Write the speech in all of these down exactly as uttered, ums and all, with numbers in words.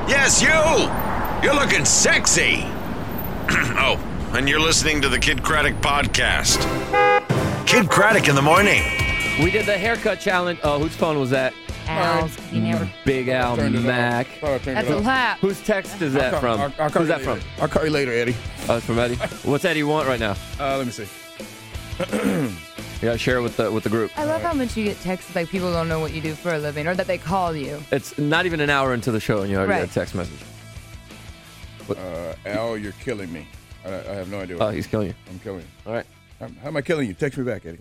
Yes, you! You're looking sexy! Oh, and you're listening to the Kid Craddock Podcast. Kid Craddock in the morning. We did the haircut challenge. Oh, whose phone was that? Al's. He never. Big Al Mac. That's a lap. Whose text is that I'll from? I'll, I'll call Who's you that later. from? I'll call you later, Eddie. Oh, it's from Eddie. What's Eddie want right now? Uh, let me see. You gotta share it with the with the group. I love how much you get texts like people don't know what you do for a living or that they call you. It's not even an hour into the show and you already Right. got a text message. Uh, Al, you're killing me. I, I have no idea. What Oh, he's killing you. I'm killing you. All right. How, how am I killing you? Text me back, Eddie.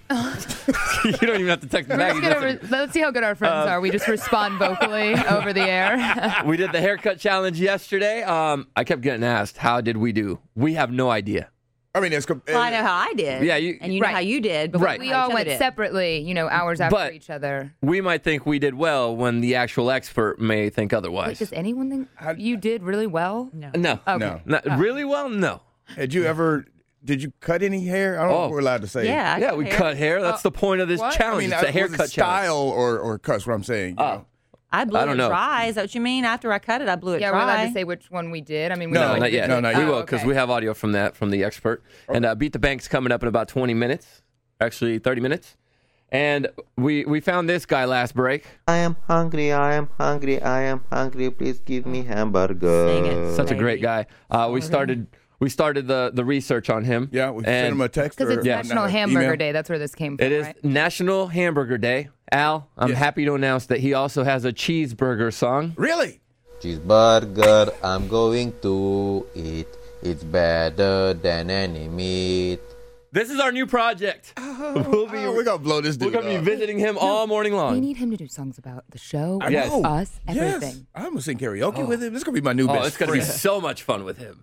You don't even have to text me back. Let's, You get just- over, let's see how good our friends Uh, are. We just respond vocally over the air. We did the haircut challenge yesterday. Um, I kept getting asked, how did we do? We have no idea. I mean, it's. Well, I know how I did. Yeah, you- and you know Right. how you did. But Right. we We know how all each other went did. separately, you know, hours after But- each other. We might think we did well when the actual expert may think Wait, otherwise. does anyone think How- you did really well? No. No. Okay. No. Not really well? No. Had you ever? Did you cut any hair? I don't know Oh. if we're allowed to say. Yeah. I Yeah, cut we hair. cut hair. That's the point of this what? I challenge. mean, it's I, a haircut was it challenge. style or or cuts? What I'm saying. You Oh. know? I blew I don't it know. dry. Is that what you mean? After I cut it, I blew it Yeah, we're dry. allowed to say which one we did. I mean, we No, No, like, not yet. No, not we yet. will because okay. we have audio from that from the expert. And uh, Beat the Bank's coming up in about twenty minutes, actually thirty minutes. And we we found this guy last break. I am hungry, I am hungry, I am hungry. Please give me hamburger. Sing it. Such a Baby. great guy. Uh, we started we started the, the research on him. Yeah, we and sent him a text Because or it's Yeah. National an Hamburger email. Day. That's where this came from, It is right? National Hamburger Day. Al, I'm Yes. happy to announce that he also has a cheeseburger song. Really? Cheeseburger, I'm going to eat. It's better than any meat. This is our new project. we'll be Oh, we're gonna blow this we're dude gonna be up. visiting him all morning We long. need him to do songs about the show, I Yes. know. us, everything. Yes. I'm gonna sing karaoke with him. This is gonna be my new Oh, best it's gonna be friend. so much fun with him.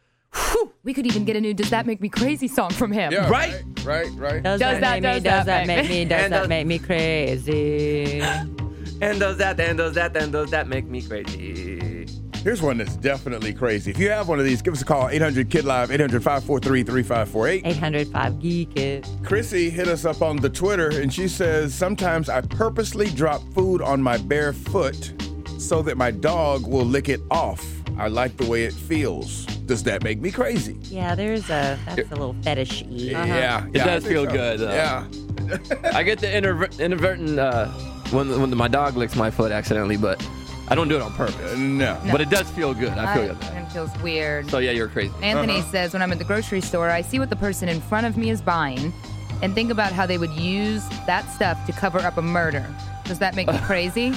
We could even get a new "Does That Make Me Crazy" song from him. Yeah, Right. right, right, right. Does, Does that, that- make me? does Does that that make make me? Does And that does- make me crazy? And does that, and does that, and does that make me crazy? Here's one that's definitely crazy. If you have one of these, give us a call. eight hundred kid live, eight hundred, five four three, three five four eight. eight hundred five geek it. Chrissy hit us up on the Twitter, and she says, sometimes I purposely drop food on my bare foot so that my dog will lick it off. I like the way it feels. Does that make me crazy? Yeah, there's a that's a little fetishy. Yeah. It yeah, I does think feel so. good, though. Yeah. I get the inadver- inadvertent uh, when when my dog licks my foot accidentally, but I don't do it on purpose. No. But it does feel good. I feel I- good. It feels weird. So yeah, you're crazy. Anthony Uh-huh. says, when I'm at the grocery store, I see what the person in front of me is buying and think about how they would use that stuff to cover up a murder. Does that make me crazy?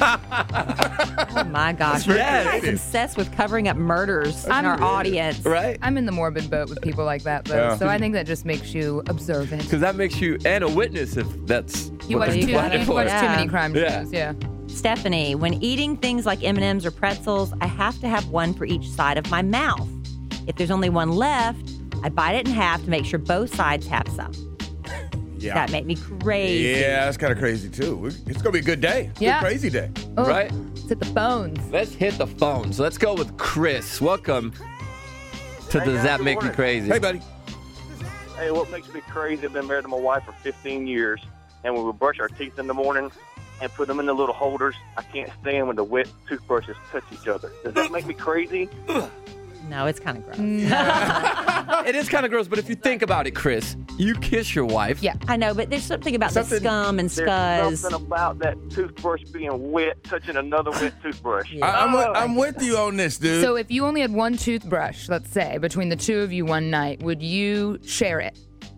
Oh my gosh, we're Yes. guys obsessed with covering up murders in our audience. Right? I'm in the morbid boat with people like that, though. Yeah. So I think that just makes you observant. Because that makes you and a witness if that's You what watch, they're too, planning you for. watch too Yeah. many crime Yeah. shows, yeah. Stephanie, when eating things like M and M's or pretzels, I have to have one for each side of my mouth. If there's only one left, I bite it in half to make sure both sides have some. Yeah. That make me crazy. Yeah, that's kind of crazy, too. It's going to be a good day. It's Yeah. a crazy day. Oh, Right? It's at the phones. Let's hit the phones. Let's go with Chris. Welcome to Hey, Does guys, That good Make Me morning. Crazy? Hey, buddy. Hey, what makes me crazy? I've been married to my wife for fifteen years, and we would brush our teeth in the morning and put them in the little holders. I can't stand when the wet toothbrushes touch each other. Does that make me crazy? No, it's kind of gross. It is kind of gross, but if you think about it, Chris, you kiss your wife. Yeah. I know, but there's something about Something- the scum and There's scuzz. something about that toothbrush being wet touching another wet toothbrush. Yeah. I, I'm, with, Oh. I'm with you on this, dude. So if you only had one toothbrush, let's say, between the two of you one night, would you share it?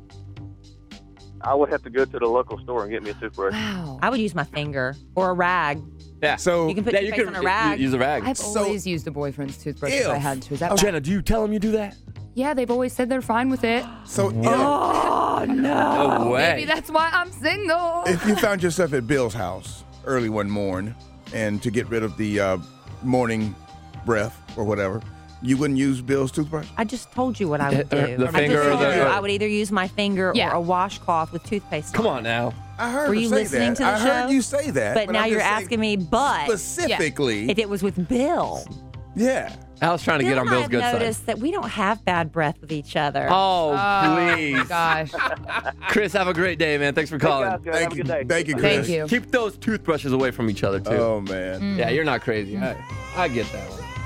I would have to go to the local store and get me a toothbrush. Wow. I would use my finger or a rag. Yeah. so, You can put yeah, toothpaste you can on a rag. use a rag. I've So- always used a boyfriend's toothbrush if I If- had to. Is that Oh, bad? Jenna, do you tell him you do that? Yeah, they've always said they're fine with it. so if, Oh, no. No way. Maybe that's why I'm single. if you found yourself at Bill's house early one morning and to get rid of the uh, morning breath or whatever, you wouldn't use Bill's toothbrush? I just told you what I would Uh, uh, do. the I finger just or told the- you I would either use my finger Yeah. or a washcloth with toothpaste. Come on on now. I heard Were her you say listening that. to the I heard show? you say that. But now I'm you're just saying asking me, but specifically. if it was with Bill. Yeah. Al's trying to Bill get on and I Bill's have good side. noticed that we don't have bad breath with each other. Oh, Oh, please. gosh. Chris, have a great day, man. Thanks for calling. Hey, guys, have Thank a you. good day. Thank you, Bye. Chris. Thank you. Keep those toothbrushes away from each other, too. Oh man. Yeah, you're not crazy. I, I get that one.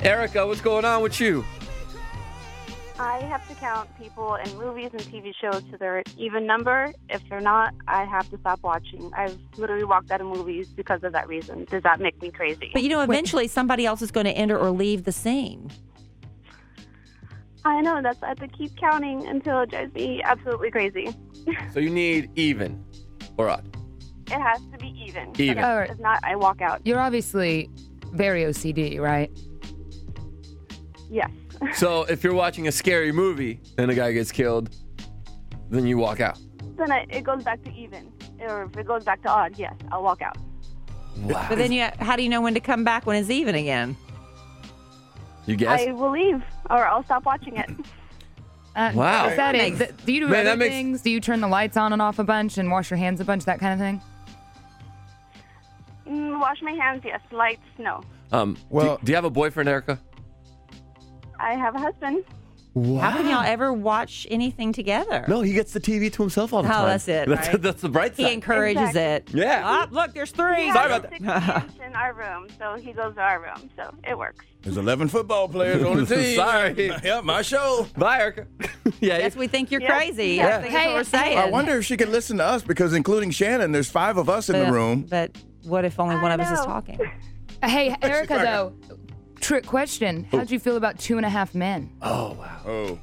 Erica, what's going on with you? I have to count people in movies and T V shows to their even number. If they're not, I have to stop watching. I've literally walked out of movies because of that reason. Does that make me crazy? But, you know, eventually somebody else is going to enter or leave the scene. I know. That's I have to keep counting until it drives me absolutely crazy. So you need even or odd? It has to be even. Even. If, All right. if not, I walk out. You're obviously very O C D, right? Yes. So if you're watching a scary movie and a guy gets killed, then you walk out. Then I, it goes back to even. Or if it goes back to odd, yes, I'll walk out. Wow. But then you, how do you know when to come back when it's even again? You guess? I will leave, or I'll stop watching it. Uh, Wow. Is that it? Makes- Do you do Man, other that makes- things? Do you turn the lights on and off a bunch and wash your hands a bunch, that kind of thing? Mm, wash my hands, yes. Lights, no. Um, Well- do, do you have a boyfriend, Erica? I have a husband. How can y'all ever watch anything together? No, he gets the T V to himself all the Oh, time. that's it, That's, right? that's the bright He side. encourages it. Yeah. Oh, look, there's three. We Sorry have about six games in our room, so he goes to our room, so it works. There's eleven football players on the team. Sorry. Yep, my show. Bye, Erica. yeah. Yes, we think you're Yeah. crazy. Yeah. I think Hey, that's what we're saying. I wonder if she could listen to us because, including Shannon, there's five of us in but, the room. But what if only I one of us is know. talking? Hey, Erica, though, trick question. How'd you feel about Two and a Half Men? Oh, wow. Oh,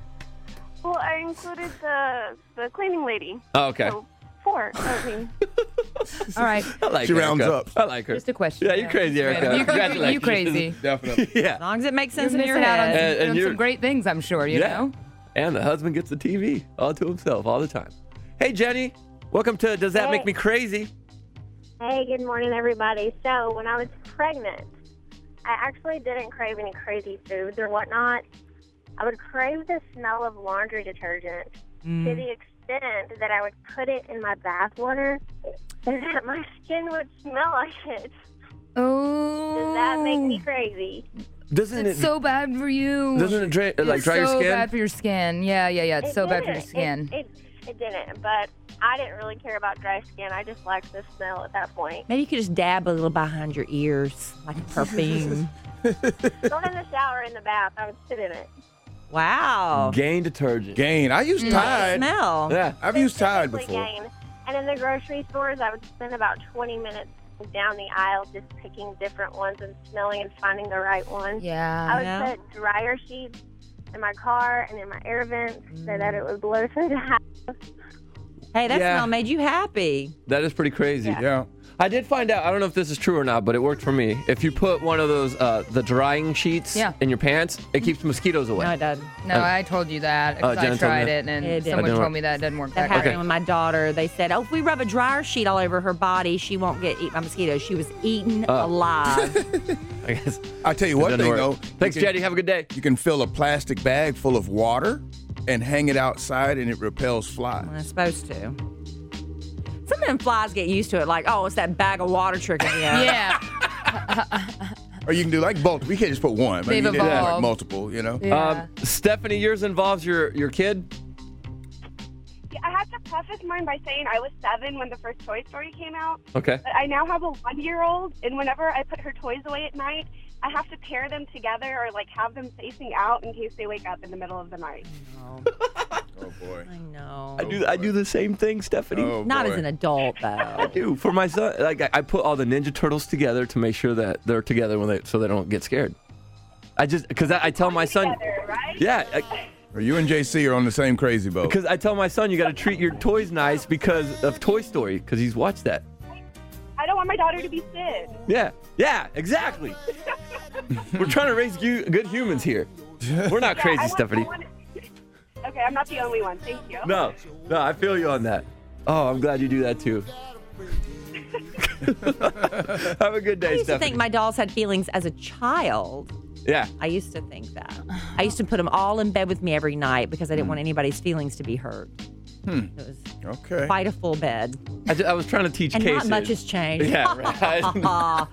Well, I included the the cleaning lady. Oh, okay. So four. I mean, All right, I like She Erica. rounds up. I like her. just a question. Yeah, you're crazy, Erica. You, you, Congratulations. you crazy. definitely. yeah. As long as it makes You're sense in missing your out on, head. some, And- and on you're- some great things, I'm sure, you Yeah. know? And the husband gets the T V all to himself all the time. Hey, Jenny. Welcome to Does That Hey. Make Me Crazy? Hey, good morning, everybody. So, when I was pregnant, I actually didn't crave any crazy foods or whatnot. I would crave the smell of laundry detergent to the extent that I would put it in my bath water and that my skin would smell like it. Oh. Does that make me crazy? Doesn't It's it? so bad for you. Doesn't it dra- like It's dry your so skin? bad for your skin. Yeah, yeah, yeah. It's It so bad for your didn't. skin. It, it, it didn't, but I didn't really care about dry skin. I just liked the smell at that point. Maybe you could just dab a little behind your ears, like perfume. Not in the shower, in the bath. I would sit in it. Wow. Gain detergent. Gain. I use Tide. Smell. Yeah. I've used Tide Specifically before. Gain. And in the grocery stores, I would spend about twenty minutes down the aisle just picking different ones and smelling and finding the right one. Yeah. I would Yeah. put dryer sheets in my car and in my air vents so that it would blow through the house. Hey, that Yeah. smell made you happy. That is pretty crazy. Yeah. Yeah. I did find out, I don't know if this is true or not, but it worked for me. If you put one of those, uh, the drying sheets Yeah. in your pants, it keeps mosquitoes away. No, it doesn't. No, Uh, I told you that. uh, 'cause Jen I told me tried that. it, and It didn't. someone Didn't told work. me that it doesn't work That that happened way. with my daughter. They said, oh, if we rub a dryer sheet all over her body, she won't get eaten by mosquitoes. She was eaten Oh. alive. I guess. I tell you It one doesn't thing, work. though. Thanks, you can, Jetty. Have a good day. You can fill a plastic bag full of water and hang it outside, and it repels flies. I'm supposed to. Some of them flies get used to it, like, oh, it's that bag of water trick again. Yeah. Or you can do like both. We can't just put one. but They've you can do like evolved. multiple, you know? Yeah. Um, Stephanie, yours involves your, your kid? yeah, I have to preface mine by saying I was seven when the first Toy Story came out. Okay. But I now have a one-year-old, and whenever I put her toys away at night, I have to pair them together or like have them facing out in case they wake up in the middle of the night. Oh, boy. I know. I do I do the same thing, Stephanie. Oh, Not boy. as an adult, though. I do. For my son, like I, I put all the Ninja Turtles together to make sure that they're together when they so they don't get scared. I just because I, I tell my son, Together, right? yeah, Or you and J C are on the same crazy boat. because I tell my son you got to treat your toys nice because of Toy Story because he's watched that. I don't want my daughter to be Sid. Yeah, yeah, exactly. We're trying to raise you, good humans here. We're not Yeah, crazy, I want- Stephanie. I want- Okay, I'm not the only one. Thank you. No, no, I feel you on that. Oh, I'm glad you do that too. Have a good I day, used to Stephanie. think my dolls had feelings as a child. yeah. I used to think that. I used to put them all in bed with me every night because I didn't want anybody's feelings to be hurt. It was Okay. quite a full bed. I, ju- I was trying to teach And Casey. not much has changed. Yeah, right.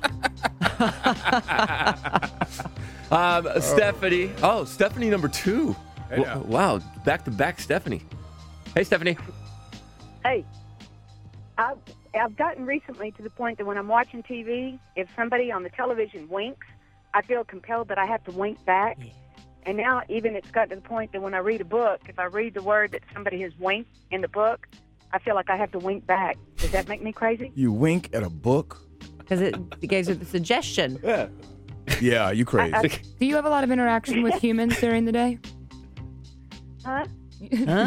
um, Stephanie. Oh, Stephanie number two. Hey, now. W- wow, back to back Stephanie. Hey, Stephanie. Hey, I've, I've gotten recently to the point that when I'm watching T V, if somebody on the television winks, I feel compelled that I have to wink back. And now even it's got to the point that when I read a book, if I read the word that somebody has winked in the book, I feel like I have to wink back. Does that make me crazy? You wink at a book? Because it, it gives you the suggestion. Yeah. Yeah, you crazy. I, I, Do you have a lot of interaction with humans during the day? huh? Huh?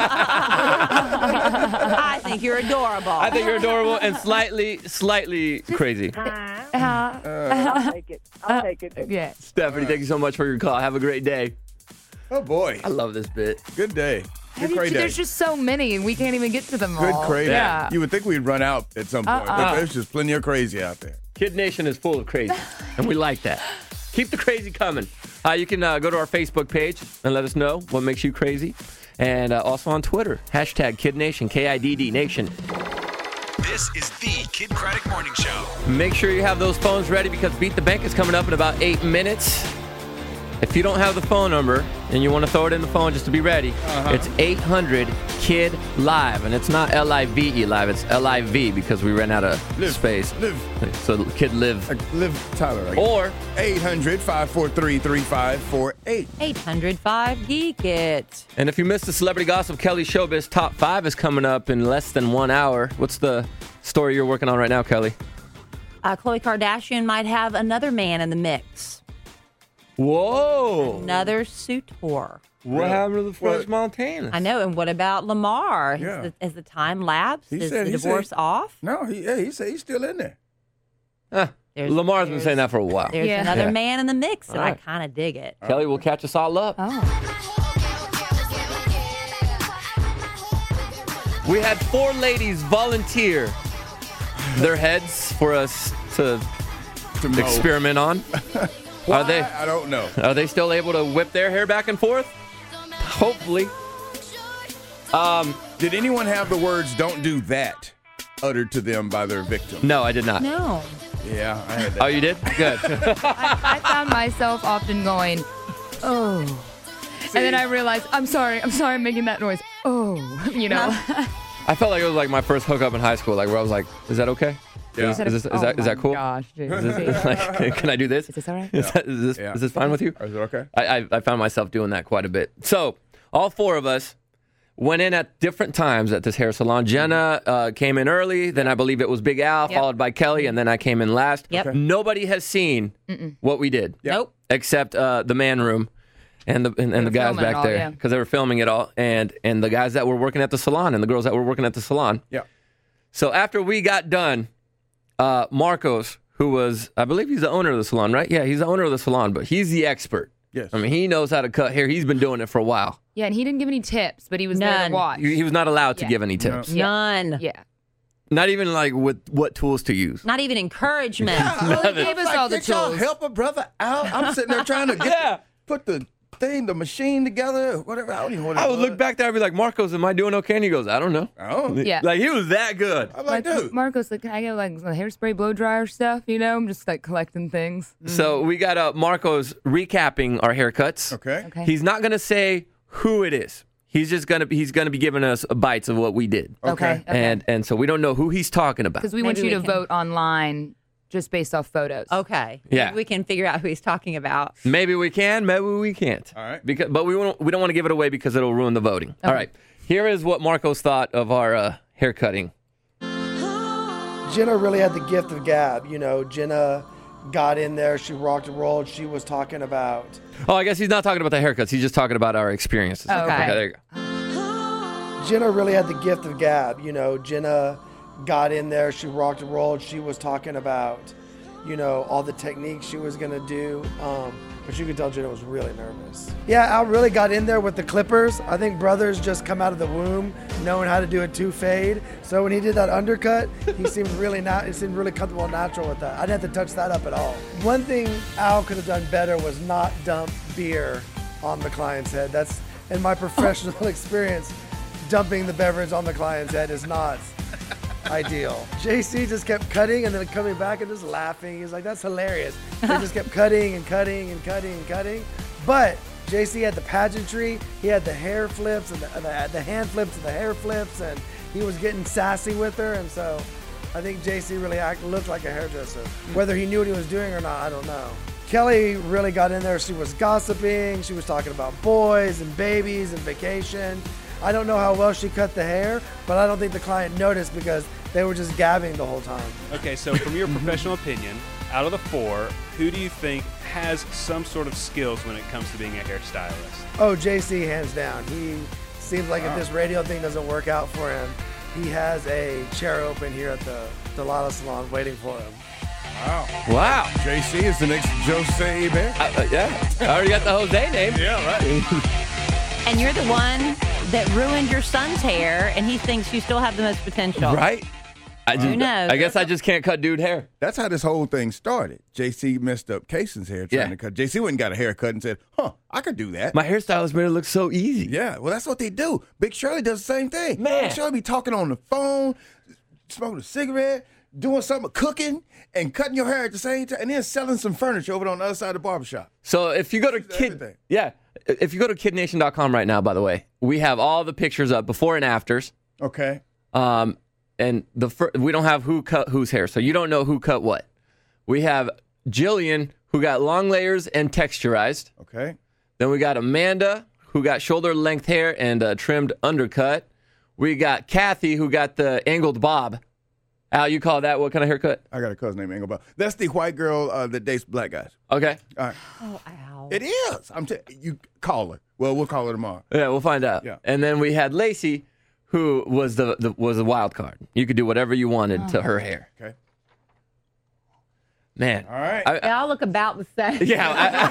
I think you're adorable. I think you're adorable and slightly, slightly crazy. Uh, Uh, I'll take it. I'll take it. yeah. Stephanie, thank you so much for your call. Have a great day. Oh, boy. I love this bit. Good day. Good You- cray day. There's just so many, and we can't even get to them Good all. cray day. Yeah. You would think we'd run out at some point, Uh-uh. but there's just plenty of crazy out there. Kid Nation is full of crazy, and we like that. Keep the crazy coming. Uh, you can uh, go to our Facebook page and let us know what makes you crazy. And uh, also on Twitter, hashtag Kid Nation, K I D D Nation. This is the Kid Craddock Morning Show. Make sure you have those phones ready because Beat the Bank is coming up in about eight minutes. If you don't have the phone number and you want to throw it in the phone just to be ready, uh-huh. It's eight hundred KID LIVE. And it's not L I V E live, it's L I V because we ran out of Live, space. Live. So Kid Live. Like live Tyler. Right? Or eight hundred, five four three, three five four eight. eight hundred five Geek It. And if you missed the Celebrity Gossip, Kelly Showbiz Top five is coming up in less than one hour. What's the story you're working on right now, Kelly? Uh, Khloe Kardashian might have another man in the mix. Whoa. Another suitor. What Really? happened to the French What? Montana? I know. And what about Lamar? Yeah. Has, the, has the time lapsed? He Is said- the he divorce said- off? No, he, yeah, he said he's still in there. Huh. There's- Lamar's been there's- saying that for a while. There's Yeah. another Yeah. man in the mix, and All I right. kind of dig it. Kelly will catch us all up. Oh. We had four ladies volunteer their heads for us to To mow. experiment on. Why? Are they I don't know. are they still able to whip their hair back and forth? Hopefully. Um, Did anyone have the words "Don't do that" uttered to them by their victim? no, I did not. No. Yeah, I had that. Oh, you did? Good. I, I found myself often going, oh. And then I realized, I'm sorry, I'm sorry I'm making that noise. Oh, you know. I felt like it was like my first hookup in high school, like where I was like, is that okay? Yeah. Is, is this, is Oh that, is my that cool? Gosh, Is this, like, can I do this? Is this all right? Is, that, is this Yeah. is this fine with you? Is it okay? I, I I found myself doing that quite a bit. So all four of us went in at different times at this hair salon. Jenna uh, came in early, then I believe it was Big Al, Yep. followed by Kelly, and then I came in last. Yep. Okay. Nobody has seen what we did Nope. except uh, the man room and the and, and the They were guys filming it back all, there yeah. because they were filming it all, and and the guys that were working at the salon and the girls that were working at the salon. Yeah. So after we got done, uh, Marcos, who was, I believe he's the owner of the salon, right? Yeah, he's the owner of the salon, but he's the expert. Yes. I mean, he knows how to cut hair. He's been doing it for a while. Yeah, and he didn't give any tips, but he was there None. to watch. He, he was not allowed to Yeah. give any tips. Yeah. None. Yeah. Not even like with what tools to use. Not even encouragement. Well, he gave us all the Get y'all tools. help a brother out. I'm sitting there trying to get Yeah. the, put the thing, the machine together, whatever. I don't even know what it I would was. look back there and be like, Marcos, am I doing okay? And he goes, I don't know. Oh. Yeah. Like, he was that good. I'm like, Like, dude. Marcos, like, can I get like some hairspray, blow dryer stuff? You know, I'm just like collecting things. So we got uh, Marcos recapping our haircuts. Okay. Okay. He's not going to say who it is. He's just going to be, he's going to be giving us bites of what we did. Okay. And and so we don't know who he's talking about. Because we want Maybe you we to can- vote online just based off photos. Okay. Yeah. Maybe we can figure out who he's talking about. Maybe we can, maybe we can't. All right. Because, but we won't, we don't want to give it away because it'll ruin the voting. All right. Here is what Marcos thought of our uh, hair cutting. Jenna really had the gift of gab. You know, Jenna got in there, she rocked and rolled, she was talking about. Oh, I guess he's not talking about the haircuts. He's just talking about our experiences. Oh, okay. There you go. Jenna really had the gift of gab. You know, Jenna got in there, she rocked and rolled, she was talking about, you know, all the techniques she was gonna do. Um, but you could tell Jenna was really nervous. Yeah, Al really got in there with the clippers. I think brothers just come out of the womb knowing how to do a two fade. So when he did that undercut, he seemed really not. He seemed really comfortable and natural with that. I didn't have to touch that up at all. One thing Al could have done better was not dump beer on the client's head. That's in my professional experience. Dumping the beverage on the client's head is not ideal. J C just kept cutting and then coming back and just laughing. He's like, that's hilarious. They just kept cutting and cutting and cutting and cutting. But J C had the pageantry. He had the hair flips and the, the, the hand flips and the hair flips, and he was getting sassy with her. And so I think J C really act, looked like a hairdresser. Whether he knew what he was doing or not, I don't know. Kelly really got in there. She was gossiping. She was talking about boys and babies and vacation. I don't know how well she cut the hair, but I don't think the client noticed because they were just gabbing the whole time. Okay, so from your professional opinion, out of the four, who do you think has some sort of skills when it comes to being a hairstylist? Oh, J C, hands down. He seems like if this radio thing doesn't work out for him, he has a chair open here at the Delala Salon waiting for him. Wow. Wow. J C is the next Jose Bear. Uh, uh, yeah. I already got the Jose name. Yeah, right. And you're the one that ruined your son's hair, and he thinks you still have the most potential. Right? I just, Who knows? I guess I just can't cut dude hair. That's how this whole thing started. J C messed up Kaysen's hair trying Yeah. to cut. J C went and got a haircut and said, huh, I could do that. My hairstylist made it look so easy. Yeah, well, that's what they do. Big Shirley does the same thing. Man. Big Shirley be talking on the phone, smoking a cigarette, doing something, cooking, and cutting your hair at the same time, and then selling some furniture over on the other side of the barbershop. So if you go to Kid, everything. yeah, if you go to kid nation dot com right now, by the way, we have all the pictures up before and afters. Okay. Um, and the fir- we don't have who cut whose hair, so you don't know who cut what. We have Jillian, who got long layers and texturized. Okay. Then we got Amanda, who got shoulder length hair and a trimmed undercut. We got Kathy, who got the angled bob. Al, you call that what kind of haircut? I got a cousin named Engelbert. That's the white girl uh, that dates black guys. Okay. All right. Oh, ow. It is. I'm t- you call her. Well, we'll call her tomorrow. Yeah, we'll find out. Yeah. And then we had Lacey, who was the, the was a wild card. You could do whatever you wanted to her hair. Okay. Man. All right. I- They all look about the same. Yeah.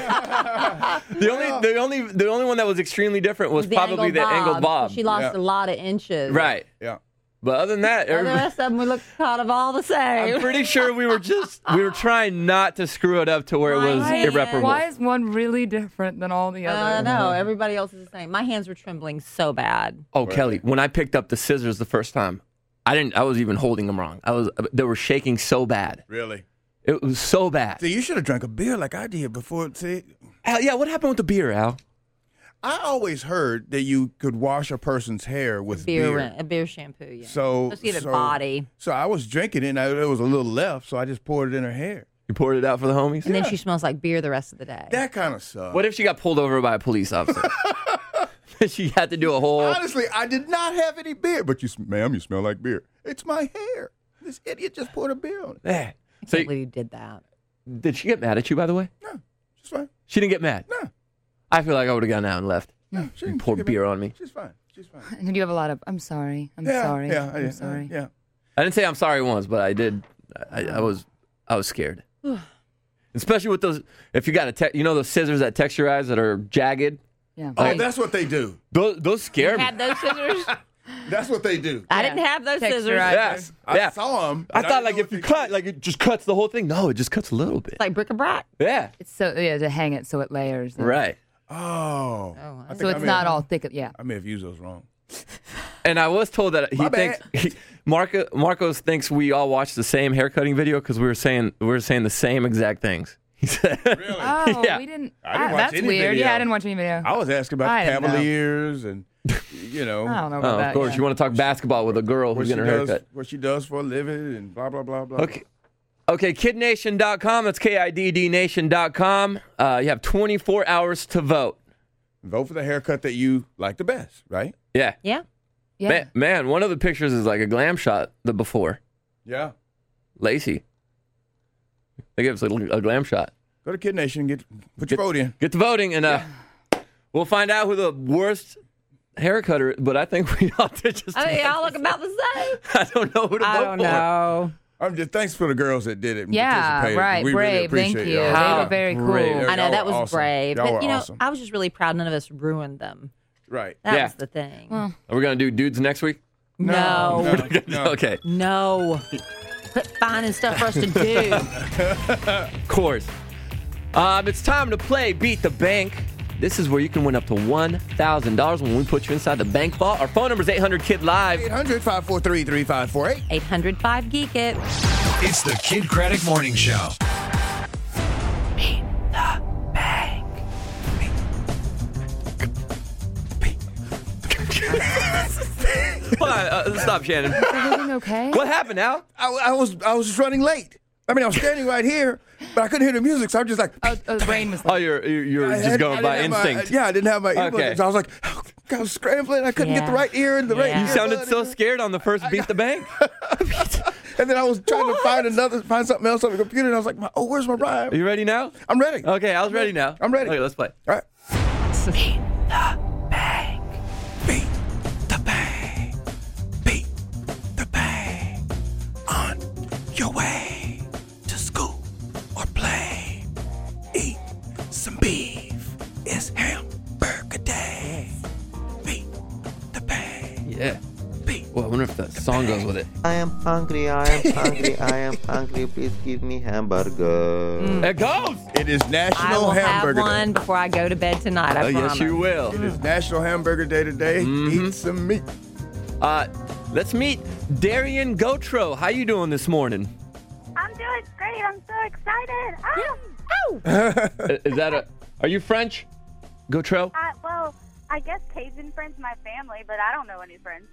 I- I- the only the only the only one that was extremely different was The probably angled the bob. angled bob. She lost Yeah. a lot of inches. Right. Yeah. But other than that, And the everybody- rest of them, we look kind of all the same. I'm pretty sure we were just we were trying not to screw it up to where it was Why- irreparable. Why is one really different than all the I others? know. Everybody else is the same. My hands were trembling so bad. Oh, Kelly, when I picked up the scissors the first time, I didn't. I was even holding them wrong. I was. They were shaking so bad. Really? It was so bad. See, you should have drank a beer like I did before. See, Al, yeah. What happened with the beer, Al? I always heard that you could wash a person's hair with Beer, beer. a beer shampoo, yeah. So, Let's get it so, body. So I was drinking it, and I, there was a little left, so I just poured it in her hair. You poured it out for the homies. And then she smells like beer the rest of the day. That kind of sucks. What if she got pulled over by a police officer? She had to do a whole. Honestly, I did not have any beer, but you, s- ma'am, you smell like beer. It's my hair. This idiot just poured a beer on it. Man. I So can't you- believe you did that. did she get mad at you, by the way? No, she's fine. She didn't get mad. No, I feel like I would have gone out and left. no, she You didn't poured get beer mad. on me. She's fine. She's fine. And you have a lot of, I'm sorry, I'm yeah, sorry, yeah, I'm yeah, sorry. yeah. I didn't say I'm sorry once, but I did. I, I was. I was scared. Especially with those. If you got a, te- you know, those scissors that texturize that are jagged. Yeah. Oh, that's what they do. Those, those scare me. Had those scissors? That's what they do. I Yeah. didn't have those scissors. Texturizer. Yes. I yeah. saw them. I thought like if you cut, like it just cuts the whole thing. No, it just cuts a little bit. It's like bric-a-brac. Yeah. It's so, yeah, to hang it so it layers. and- Right. Oh. Oh, I So think I it's may not have- all thick, yeah. I may have used those wrong. And I was told that he My thinks he, Marco Marcos thinks we all watched the same haircutting video because we were saying we were saying the same exact things. He said, Really? Oh, Yeah. we didn't, I didn't ah, watch that's any weird. video. Yeah, I didn't watch any video. I was asking about I the didn't know. Cavaliers and, you know, I don't know "Oh, about of that. course, yeah. you want to talk basketball with a girl what who's she getting a does, haircut." what she does for a living, and blah blah blah blah. Okay. Okay, kid nation dot com. That's K I D D nation dot com. Uh, you have twenty-four hours to vote. Vote for the haircut that you like the best, right? Yeah. Yeah. Yeah. Man, man, one of the pictures is like a glam shot the before. Yeah. Lacey. They give us a, a glam shot. Go to Kid Nation and get put your Get- vote in. Get to voting, and uh, we'll find out who the worst haircutter. But I think we ought to just. I mean, y'all look about the same. I don't know who to I vote don't for. know. I'm just thanks for the girls that did it. And Yeah, participated. right, We really brave. Thank appreciate you. y'all. They How were very cool. brave. Yeah, I know y'all that were was awesome. brave. Y'all But, were you know, awesome. I was just really proud none of us ruined them. Right. That Yeah. was the thing. Well, Are we gonna do dudes next week? no. No, no. Okay, No. Quit finding stuff for us to do. of course. Um, it's time to play Beat the Bank. This is where you can win up to one thousand dollars when we put you inside the bank vault. Our phone number is eight hundred kid live. eight hundred, five four three, three five four eight. eight hundred five geek it. It's the Kid Craddock Morning Show. Hold on, uh, stop, Shannon. is everything okay? What happened, Al? I, I was I was running late. I mean, I was standing right here, but I couldn't hear the music, so I was just like. Oh, oh the brain was. Oh, you're you're, you're I just had- going I by didn't have my- instinct. yeah, I didn't have my earbuds. Okay. So I was like, I was scrambling. I couldn't get the Yeah. right ear and the right Yeah. You ear. sounded so scared on the first Beat the Bank. And then I was trying to find another, find something else on the computer, and I was like, oh, where's my rhyme? Are you ready now? I'm ready. Okay, I was ready now. I'm ready. Okay, let's play. All right. Beat the bank. Beat the bank. Beat the bank. On your way to school or play. Eat some beef. It's hamburger day. Beat the bank. Yeah. Well, I wonder if that song goes with it. I am hungry, I am hungry, I am hungry. Please give me hamburger. It goes. It is I National will have Hamburger one Day. before I go to bed tonight. I Oh, promise. yes, you will. It is National Hamburger Day today. Eat some meat. Uh, let's meet Darian Gotro. How you doing this morning? I'm doing great. I'm so excited. Ah, ow. Is that a? Are you French, Gotro? I, well, I guess Cajun French my family, but I don't know any French.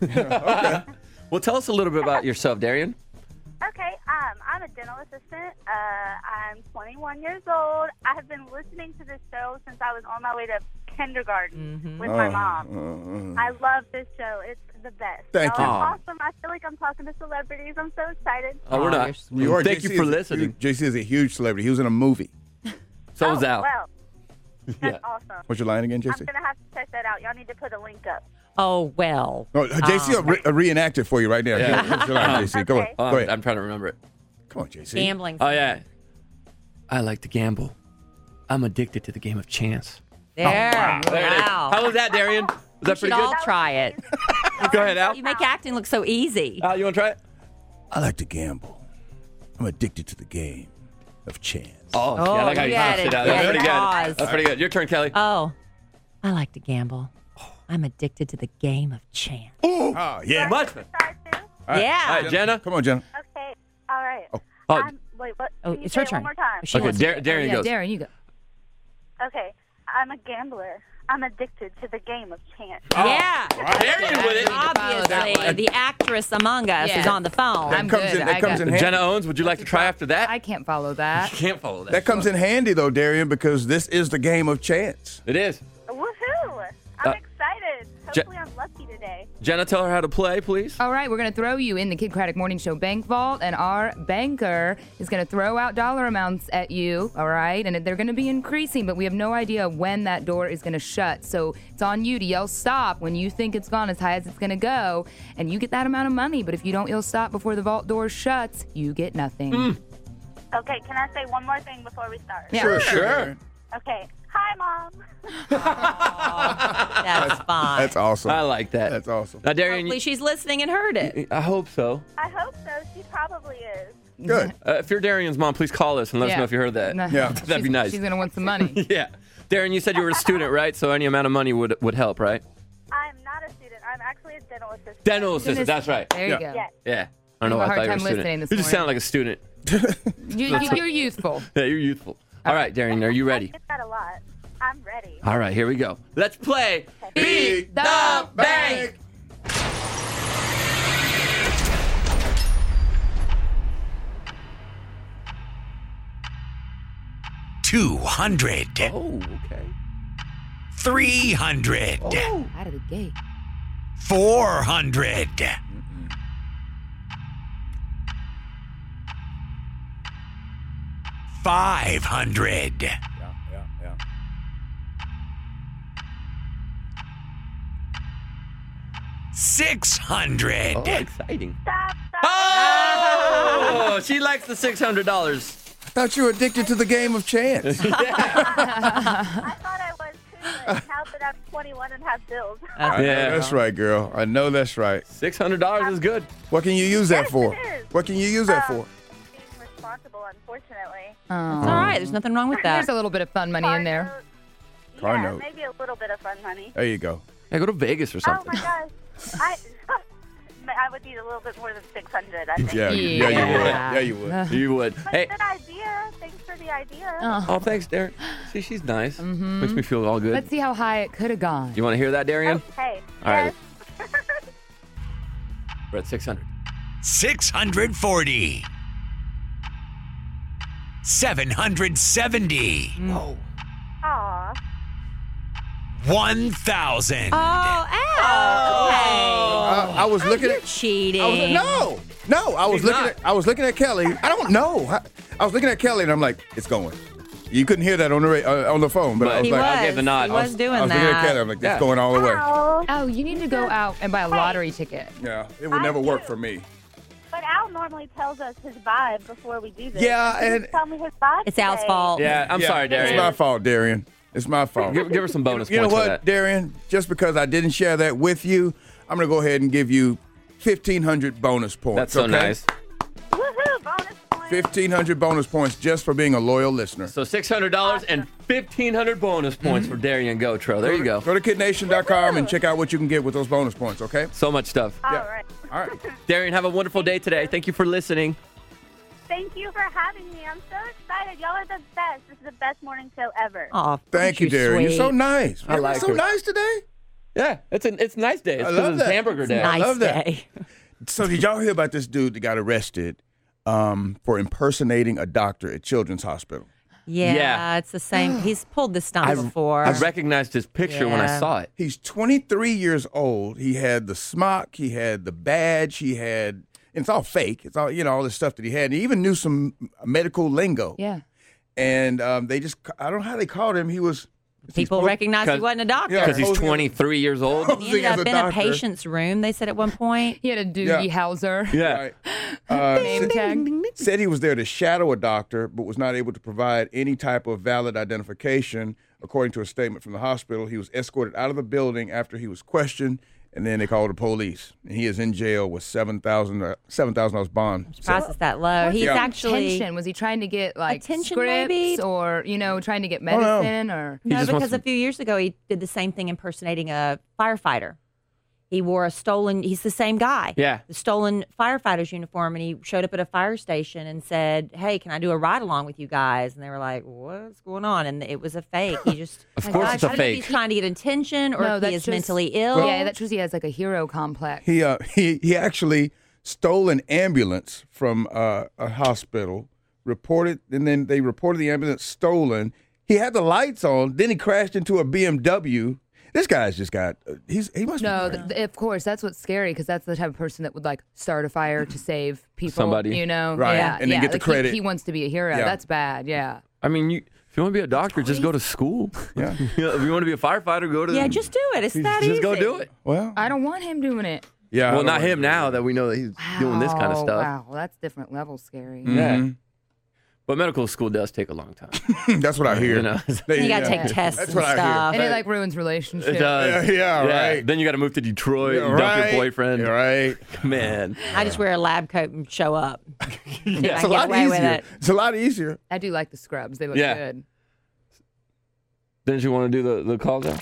Well, tell us a little bit about yourself, Darian. Okay, um, I'm a dental assistant. Uh, I'm twenty-one years old. I have been listening to this show since I was on my way to kindergarten with my Oh, mom. uh, uh. I love this show. It's the best. Thank Y'all you. are awesome. I feel like I'm talking to celebrities. I'm so excited. Oh, we're Aw, not. you're sweet. You are. Thank J C you for is a listening. huge- J C is a huge celebrity. He was in a movie. So was oh, Al. Well, that's Yeah. awesome. What's your line again, J C? I'm going to have to check that out. Y'all need to put a link up. Oh, well. Oh, J C will re- uh, reenact it for you right now. Yeah. Here, what's your line, J C? Go on. Okay. Oh, Go ahead. I'm trying to remember it. Come on, J C. Gambling. Oh yeah. I like to gamble. I'm addicted to the game of chance. There. There it is. Wow. How was that, Darian? Was We that should pretty all good? try it. Go ahead, Al. You make acting look so easy. Al, you want to try it? I like to gamble. I'm addicted to the game of chance. Oh, Oh, yeah, I like how you you had bounced it. it out. You That's had pretty the good. pause. That's pretty good. Your turn, Kelly. Oh, I like to gamble. I'm addicted to the game of chance. Oh, yeah. Much better. Start too? All right. Yeah. All right, Jenna. Come on, Jenna. Okay. All right. Oh. Oh, I'm, wait, what? Oh, Can you it's say her it turn. one more time? She okay, wants to Dar- go. Darian yeah, goes. Darren, you go. Okay. I'm a gambler. I'm addicted to the game of chance. Yeah. Darian with it. Obviously, the actress among us Yes. is on the phone. I'm comes good. in- that I comes got- in handy. Jenna Owens, would you like to try after that? I can't follow that. You can't follow that. That comes in handy, though, Darian, because this is the game of chance. It is. Woohoo! I'm Uh, excited. Je- Hopefully, I'm lucky today. Jenna, tell her how to play, please. All right, we're going to throw you in the Kid Craddock Morning Show bank vault, and our banker is going to throw out dollar amounts at you, all right? And they're going to be increasing, but we have no idea when that door is going to shut. So it's on you to yell stop when you think it's gone as high as it's going to go, and you get that amount of money. But if you don't yell stop before the vault door shuts, you get nothing. Okay, can I say one more thing before we start? Yeah. Sure, sure. Okay. Hi, Mom. That's fine. That's awesome. I like that. That's awesome. Now, Darian, Hopefully she's listening and heard it. you- I hope so. I hope so. She probably is. Good. Uh, if you're Darian's mom, please call us and let us Yeah. know if you heard that. No, Yeah. That'd be she's- nice. She's going to want some money. Yeah. Darian, you said you were a student, right? So any amount of money would would help, right? I'm not a student. I'm actually a dental assistant. Dental assistant, that's right. There you Yeah. go. Yes. Yeah. I don't know I why have I a thought you hard were a time student. listening this You just morning. sound like a student. You, you, you're youthful. Yeah, you're youthful. All right, Darian, are you I ready? get that a lot. I'm ready. All right, here we go. Let's play Beat the Bank. Two hundred. Oh, okay. Three hundred. Out of the gate. Four hundred. Five hundred. Yeah, yeah, yeah. Six hundred. Oh, exciting. Stop, stop. Oh, she likes the six hundred dollars. I thought you were addicted to the game of chance. I thought I was too, but now that I'm twenty-one and have bills. I know Yeah. that's right, girl. I know that's right. six hundred dollars is good. What can you use that Yes, for? it is. What can you use that Um, for? Being responsible, unfortunately. Oh. It's all right. There's nothing wrong with that. There's a little bit of fun money in there. Yeah, Car note. maybe a little bit of fun money. There you go. Yeah, go to Vegas or Oh something. my gosh. I I would need a little bit more than six hundred, I think. Yeah, you- yeah, you would. Yeah, you would. You would. But Hey. good idea. Thanks for the idea. Oh. Oh, thanks, Darren. See, she's nice. Mm-hmm. Makes me feel all good. Let's see how high it could have gone. You want to hear that, Darian? Hey. All right. Yes. We're at six hundred. Six hundred forty. seven hundred seventy. Whoa. Aw. one thousand. Oh, ow. Uh, I was looking You're at cheating. I was, no, no. I was He's looking not. at. I was looking at Kelly. I don't know. I, I was looking at Kelly, and I'm like, it's going. You couldn't hear that on the ra- uh, on the phone, but, But I was He like, was. I gave the nod. He I was was- doing I was that. looking at Kelly. I'm like, Yeah. it's going all the way. Ow. Oh, you need to go out and buy a lottery ticket. Yeah, it would never work for me. But Al normally tells us his vibe before we do this. Yeah, He didn't and- tell me his vibe. It's Al's today. fault. Yeah, I'm Yeah, sorry, It's Darian. my fault, Darian. It's my fault. Give, give her some bonus You know points for what, that. Darian? Just because I didn't share that with you, I'm going to go ahead and give you fifteen hundred bonus points. That's so okay? nice. Woohoo! Bonus point. fifteen hundred bonus points just for being a loyal listener. So six hundred dollars and fifteen hundred bonus points for Darian Gotro. There you go. Go to kid nation dot com and check out what you can get with those bonus points, okay? So much stuff. All Yeah. right. All right. Darian, have a wonderful day today. Thank you for listening. Thank you for having me. I'm so excited. Y'all are the best. This is the best morning show ever. Aw, Thank you, Darian. You're so nice. I like You're so her. nice today. Yeah, it's a it's a nice day. It's I 'cause love it's that. hamburger It's day. nice. Nice love that. day. So did y'all hear about this dude that got arrested um, for impersonating a doctor at Children's Hospital? Yeah, Yeah. it's the same. He's pulled this stunt I, before. I recognized his picture when I Yeah. saw it. He's twenty-three years old. He had the smock. He had the badge. He had, and it's all fake. It's all, you know, all this stuff that he had. He even knew some medical lingo. Yeah. And um, they just, I don't know how they called him. He was. People recognized he 'Cause- wasn't a doctor. Yeah. Because he's posing as- twenty-three years old. He ended posing as up a in a doctor. patient's room, they said at one point. He had a Doogie Yeah. Howser Yeah. Right. Uh, name tag. said he was there to shadow a doctor, but was not able to provide any type of valid identification. According to a statement from the hospital, he was escorted out of the building after he was questioned, and then they called the police. And he is in jail with seven thousand dollars seven thousand dollars bond. Price is that low. He's Yeah. actually Attention. Was he trying to get like Attention, scripts maybe? or you know trying to get no. medicine or no, just wants because a to- few years ago he did the same thing impersonating a firefighter. He wore a stolen. He's the same guy. Yeah. The stolen firefighter's uniform, and he showed up at a fire station and said, "Hey, can I do a ride along with you guys?" And they were like, "What's going on?" And it was a fake. He just, Of my course gosh, it's a I don't know if fake. He's trying to get attention, or No, if that's he is just- mentally ill. yeah, that shows he has like a hero complex. He uh, he he actually stole an ambulance from uh, a hospital. Reported, and then they reported the ambulance stolen. He had the lights on. Then he crashed into a B M W. This guy's just got. Uh, he's he must. No, be th- th- of course that's what's scary because that's the type of person that would like start a fire to save people. Somebody. you know, Right, Yeah, and then yeah. get the like, he- credit. He, wants to be a hero. Yeah. That's bad. Yeah. I mean, you, if you want to be a doctor, just go to school. Yeah. You know, if you want to be a firefighter, go to. Yeah, just do it. It's that just easy. go do it. Well, I don't want him doing it. yeah. I Well, don't not want him to- now that we know that he's doing this kind of Oh, stuff. Wow, well, that's different level scary. Yeah. But medical school does take a long time. That's what I hear. You know, They- You got to yeah. take tests That's and what I hear. stuff. And it like ruins relationships. it does. Yeah, yeah, right. Then you got to move to Detroit Yeah, and dump right. your boyfriend. You're right. Man. I just wear a lab coat and show up. Yeah. It's a I get lot away with easier. it. It's a lot easier. I do like the scrubs. They look Yeah. good. Didn't you want to do the, the call down?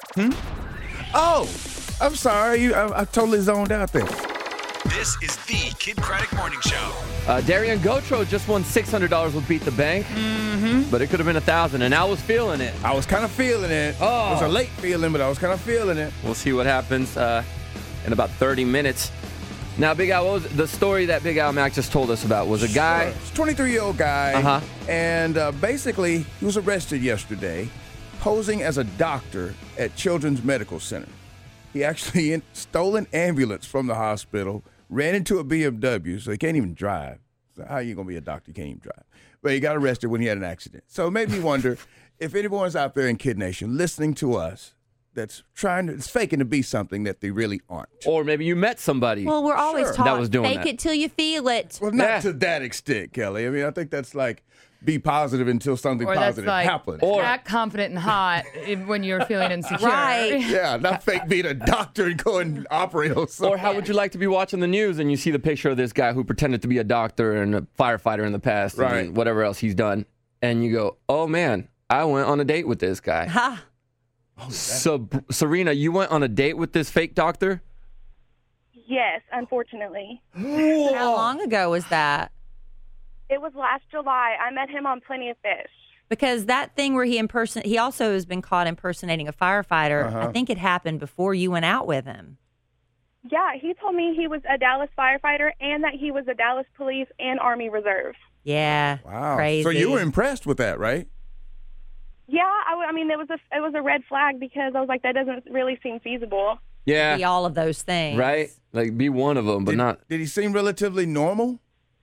Oh, I'm sorry. You, I, I totally zoned out there. This is the Kid Craddock Morning Show. Uh, Darian Gotro just won six hundred dollars with Beat the Bank. Mm-hmm. But it could have been one thousand dollars, and I was feeling it. I was kind of feeling it. Oh. It was a late feeling, but I was kind of feeling it. We'll see what happens uh, in about thirty minutes. Now, Big Al, what was the story that Big Al Mac just told us about? Was a guy... Sure. It's a twenty-three-year-old guy. Uh-huh. And uh, basically, he was arrested yesterday posing as a doctor at Children's Medical Center. He actually in, stole an ambulance from the hospital, ran into a B M W, so he can't even drive. So how are you going to be a doctor? You can't even drive. But he got arrested when he had an accident. So it made me wonder if anyone's out there in Kid Nation listening to us that's trying to, it's faking to be something that they really aren't. Or maybe you met somebody. Well, we're always Sure. taught That was doing fake that. it till you feel it. Well, not Yeah. to that extent, Kelly. I mean, I think that's like be positive until something Or that's positive like happens. Or- act confident and hot if- when you're feeling insecure. Right. yeah, not fake being a doctor and go and operate on something. Or how would you like to be watching the news and you see the picture of this guy who pretended to be a doctor and a firefighter in the past Right. and whatever else he's done, and you go, oh man, I went on a date with this guy. Ha. So, Serena, you went on a date with this fake doctor? Yes, unfortunately. How long ago was that? It was last July. I met him on Plenty of Fish. Because that thing where he imperson he also has been caught impersonating a firefighter. Uh-huh. I think it happened before you went out with him. Yeah, he told me he was a Dallas firefighter and that he was a Dallas Police and Army Reserve. Yeah. Wow. Crazy. So you were impressed with that, right? Yeah, I, w- I mean, it was a it was a red flag because I was like, that doesn't really seem feasible. Yeah. Be all of those things. Right? Like, be one of them, but did, not. Did he seem relatively normal?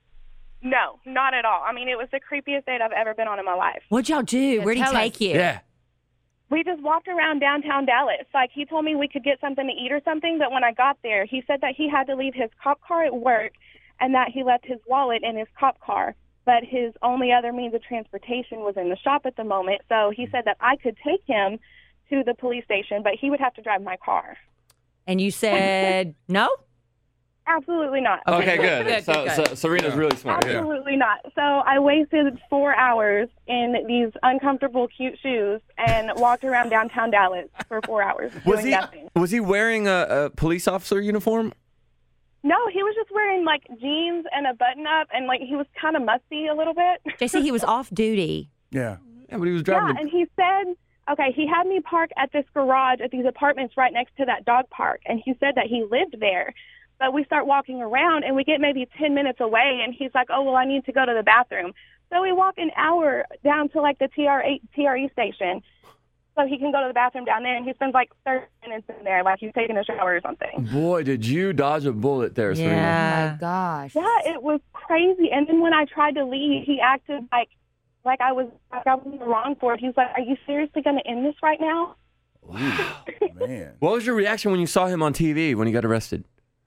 No, not at all. I mean, it was the creepiest date I've ever been on in my life. What'd y'all do? Where'd he tell take us. you? Yeah. We just walked around downtown Dallas. Like, he told me we could get something to eat or something, but when I got there, he said that he had to leave his cop car at work and that he left his wallet in his cop car. But his only other means of transportation was in the shop at the moment. So he said that I could take him to the police station, but he would have to drive my car. And you said no? Absolutely not. Okay, good. Good, so, good, good. so Serena's Yeah. really smart. Yeah. Absolutely not. So I wasted four hours in these uncomfortable, cute shoes and walked around downtown Dallas for four hours Was doing he nothing. was he wearing a, a police officer uniform? No, he was just wearing like jeans and a button up, and like he was kind of musty a little bit. J C, he was off duty. Yeah. Yeah, but he was driving. Yeah, the- and he said, okay, he had me park at this garage at these apartments right next to that dog park, and he said that he lived there. But we start walking around, and we get maybe ten minutes away, and he's like, oh, well, I need to go to the bathroom. So we walk an hour down to, like, the T R A T R E station so he can go to the bathroom down there, and he spends, like, thirty minutes in there, like he's taking a shower or something. Boy, did you dodge a bullet there, Serena. Yeah. Oh my gosh. Yeah, it was crazy. And then when I tried to leave, he acted like like I was like I was in the wrong for it. He was like, are you seriously going to end this right now? Wow. Man. What was your reaction when you saw him on T V when he got arrested?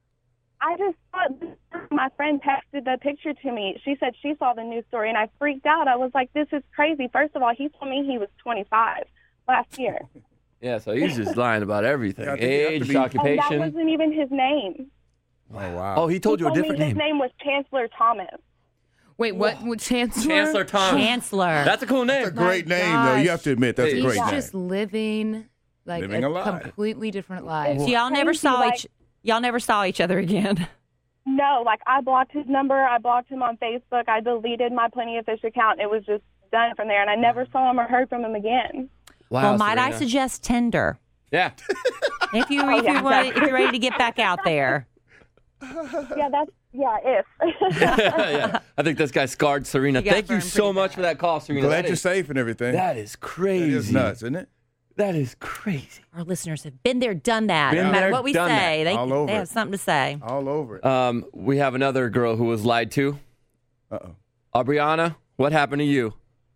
I just thought, my friend texted the picture to me. She said she saw the news story, and I freaked out. I was like, this is crazy. First of all, he told me he was twenty-five last year. Yeah, so he's just lying about everything. Yeah, I think you have to Age, be- occupation. And that wasn't even his name. Oh, wow. Oh, he told he you a told different me name. his name was Chancellor Thomas. Wait, what? what Chancellor? Chancellor Thomas. Chancellor. That's a cool name. That's a great My name, though. You gosh. have to admit, that's a He's great name. just living like Living a a life. completely different life. So y'all never Crazy, saw like- each y'all never saw each other again. No, like I blocked his number. I blocked him on Facebook. I deleted my Plenty of Fish account. It was just done from there, and I never saw him or heard from him again. Wow, well, might I Serena. suggest Tinder? Yeah. If you Oh, if yeah, you want if exactly. you're ready to get back out there. Yeah, that's yeah. If yeah. I think this guy scarred Serena. You got Thank you burned so pretty much for that call, Serena. Glad That you're is- safe and everything. That is crazy. That is nuts, isn't it? That is crazy. Our listeners have been there, done that. Been no matter there, what we done say, that. they, All over they it. have something to say. All over it. Um, we have another girl who was lied to. Uh-oh. Aubriana, what happened to you?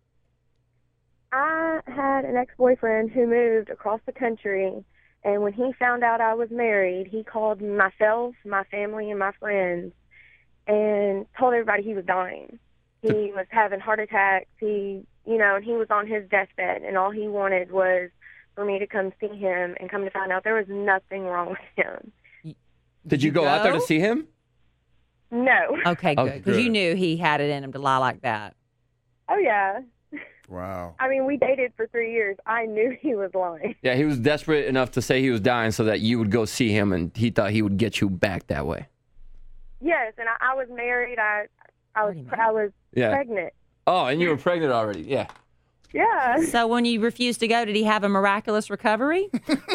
I had an ex-boyfriend who moved across the country, and when he found out I was married, he called myself, my family, and my friends, and told everybody he was dying. He was having heart attacks. He, you know, and he was on his deathbed, and all he wanted was for me to come see him, and come to find out there was nothing wrong with him. Did you go, out there to see him? No. Okay, Oh, good. Because you good. knew he had it in him to lie like that. Oh, yeah. Wow. I mean, we dated for three years. I knew he was lying. Yeah, he was desperate enough to say he was dying so that you would go see him, and he thought he would get you back that way. Yes, and I, I was married. I, I was, I was Yeah. pregnant. Oh, and you were pregnant already. Yeah. Yeah. So when you refused to go, did he have a miraculous recovery?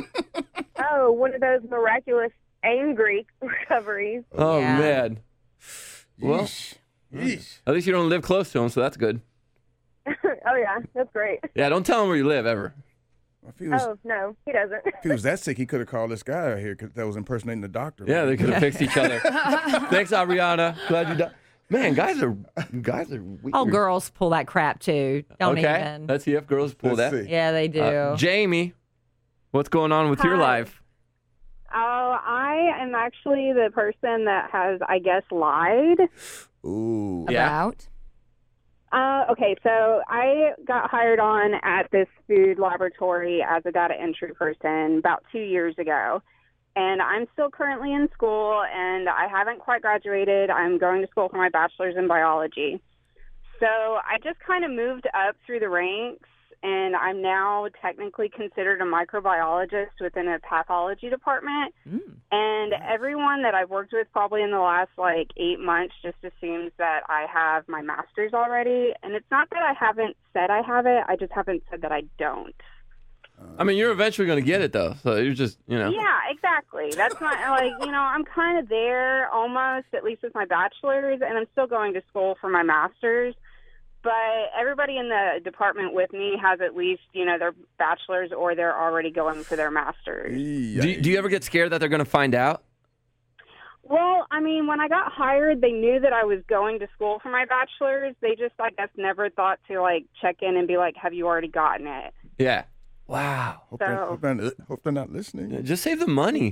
Oh, one of those miraculous angry recoveries. Oh, Yeah. man. Well, Yeesh. at least you don't live close to him, so that's good. Oh, yeah, that's great. Yeah, don't tell him where you live ever. If he was, Oh, no, he doesn't. if he was that sick, he could have called this guy out here 'cause that was impersonating the doctor. Yeah, they could have fixed each other. Thanks, Aubriana. Glad you died. Man, guys are guys are weird. Oh, girls pull that crap too. Don't okay. even. Let's see if girls pull Let's that. see. Yeah, they do. Uh, Jamie, what's going on with your Hi. life? Oh, I am actually the person that has, I guess, lied. Ooh. About? Uh, okay, so I got hired on at this food laboratory as a data entry person about two years ago. And I'm still currently in school, and I haven't quite graduated. I'm going to school for my bachelor's in biology. So I just kind of moved up through the ranks, and I'm now technically considered a microbiologist within a pathology department. And everyone that I've worked with probably in the last like eight months just assumes that I have my master's already. And it's not that I haven't said I have it, I just haven't said that I don't. I mean, you're eventually going to get it, though. So you're just, you know. Yeah, exactly. That's not like, you know, I'm kind of there almost, at least with my bachelor's, and I'm still going to school for my master's. But everybody in the department with me has at least, you know, their bachelor's or they're already going for their master's. Do you, do you ever get scared that they're going to find out? Well, I mean, when I got hired, they knew that I was going to school for my bachelor's. They just, I guess, never thought to, like, check in and be like, have you already gotten it? Yeah. Wow. Hope, they're, hope, they're, hope they're not listening. Yeah, just save the money.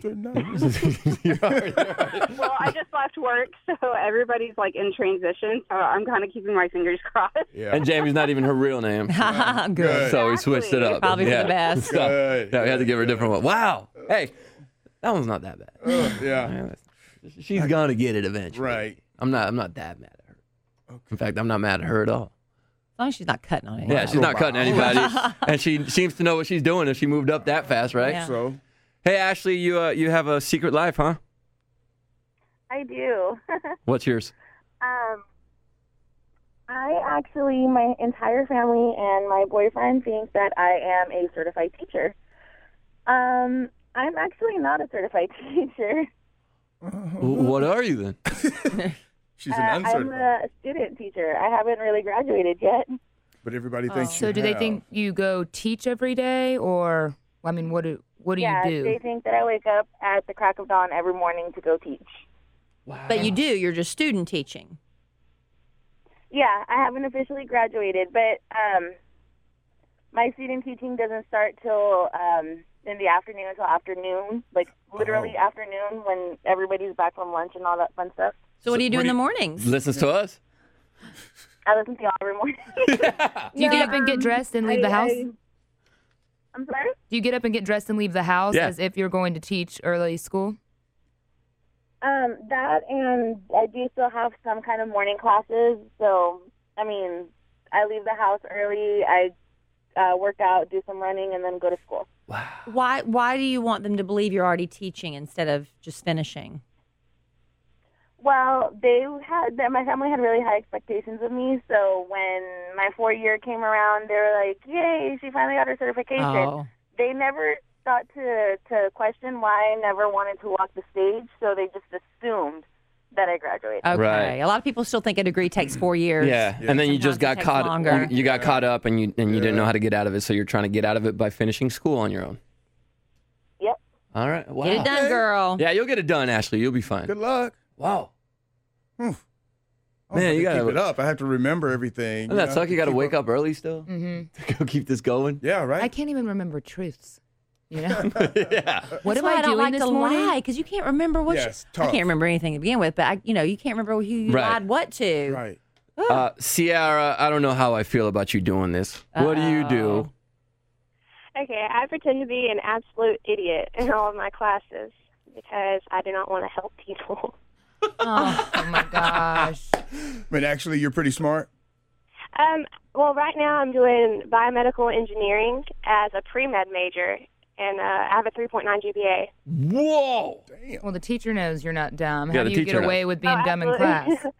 Well, I just left work, so everybody's, like, in transition, so I'm kind of keeping my fingers crossed. Yeah. And Jamie's not even her real name. So, Good. So we switched it up. Probably for yeah. the best. So, yeah, we had to give her a different one. Wow. Hey, that one's not that bad. Uh, yeah. She's gonna get it eventually. Right. I'm not. I'm not that mad at her. Okay. In fact, I'm not mad at her at all. As long as she's not cutting on anybody. Yeah, she's not cutting anybody, and she seems to know what she's doing if she moved up that fast, right? Yeah. So, hey, Ashley, you uh, you have a secret life, huh? I do. What's yours? um, I actually, my entire family and my boyfriend think that I am a certified teacher. Um, I'm actually not a certified teacher. What are you then? She's Uh, an I'm uncertified. a student teacher. I haven't really graduated yet. But everybody thinks So you do they have. think you go teach every day, or I mean, what do what do yeah, you do? they think that I wake up at the crack of dawn every morning to go teach. But you do. You're just student teaching. Yeah, I haven't officially graduated, but um, my student teaching doesn't start till um, in the afternoon until afternoon, like literally Oh. afternoon when everybody's back from lunch and all that fun stuff. So what do you do in the mornings? Listens to us. I listen to y'all every morning. Do you get up and get dressed and leave I- the house? I- I'm sorry? Do you get up and get dressed and leave the house Yeah. as if you're going to teach early school? Um, that and I do still have some kind of morning classes. So, I mean, I leave the house early. I uh, work out, do some running, and then go to school. Why Why do you want them to believe you're already teaching instead of just finishing? Well, they had that my family had really high expectations of me. So when my four year came around, they were like, "Yay, she finally got her certification." Oh. They never thought to to question why I never wanted to walk the stage. So they just assumed that I graduated. Okay. Right. A lot of people still think a degree takes four years. Yeah, and then you just got Sometimes it takes caught. longer. You, you got caught up, and you and you didn't know how to get out of it. So you're trying to get out of it by finishing school on your own. Yep. All right. Wow. Get it done, girl. Yeah, you'll get it done, Ashley. You'll be fine. Good luck. Wow. Hmm. Man, Man, you you gotta- keep it up. I have to remember everything. Doesn't that suck? You got to wake up early still Mm-hmm. to go keep this going. Yeah, I right. can't even remember truths. You know? yeah. What That's am why I, I don't doing like this to morning? lie because you can't remember what. Yes, you, I tough. can't remember anything to begin with, but I, you know, you can't remember who you Right. lied what to. Right. Uh, Ciara, I don't know how I feel about you doing this. What do you do? Okay, I pretend to be an absolute idiot in all of my classes because I do not want to help people. Oh, oh my gosh. But actually, you're pretty smart. Um, well, right now I'm doing biomedical engineering as a pre-med major, and uh, I have a three point nine G P A. Whoa! Damn. Well, the teacher knows you're not dumb. Yeah, How the do you get teacher away knows. with being Oh, dumb in absolutely. class?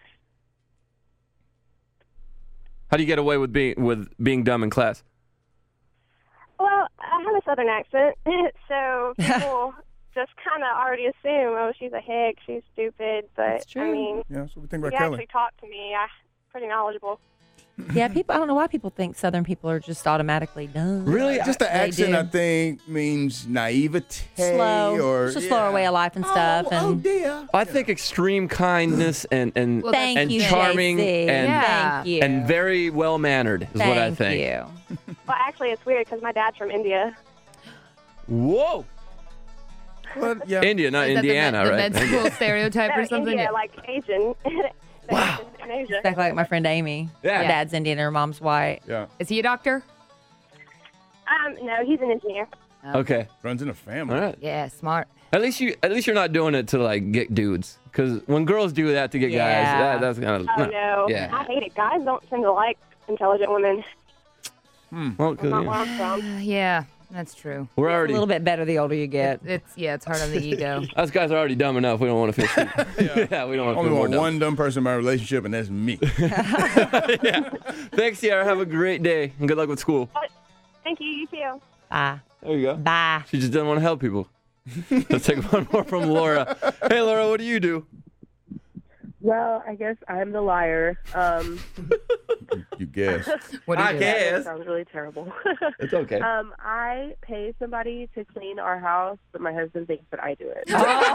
How do you get away with being with being dumb in class? Well, I have a southern accent, so people just kind of already assume, oh, she's a hick, she's stupid. But That's true. I mean, Yeah, that's what we think if about you Kelly. actually talk to me, I'm pretty knowledgeable. Yeah, people. I don't know why people think Southern people are just automatically dumb. Really? Just the They accent, do. I think, means naivete. Slow. Or, It's a slower way of life and stuff. Oh, oh and dear. I think extreme kindness and and Well, thank and you, charming J C. and Yeah. Thank you. and very well mannered is Thank what I think. you. Well, actually, it's weird because my dad's from India. Whoa! Well, yeah. India, not Is that the Indiana, med, right? The med school stereotype No, or something? India, like Asian. Wow. In Asia. Exactly like my friend Amy. Yeah. Her dad's Indian and her mom's white. Yeah. Is he a doctor? Um, no, he's an engineer. Okay. Runs in a family. All right. Yeah, smart. At least you at least you're not doing it to like get dudes. Because when girls do that to get Yeah. guys, that, that's kind of Oh, no. Yeah. I hate it. Guys don't tend to like intelligent women. Well, 'cause, Not yeah. where I'm from. Uh, yeah, that's true. We're A already little bit better the older you get. It's yeah, it's hard on the ego. us guys are already dumb enough. We don't want to feel stupid. yeah, we don't want to Only feel more want dumb. one dumb person in my relationship, and that's me. yeah. Thanks, Ciara. Have a great day and good luck with school. Thank you. You too. Bye. There you go. Bye. She just didn't want to help people. Let's take one more from Laura. Hey, Laura, what do you do? Well, I guess I'm the liar. Um, You guess. What do you I do? guess. That sounds really terrible. It's okay. Um, I pay somebody to clean our house, but my husband thinks that I do it.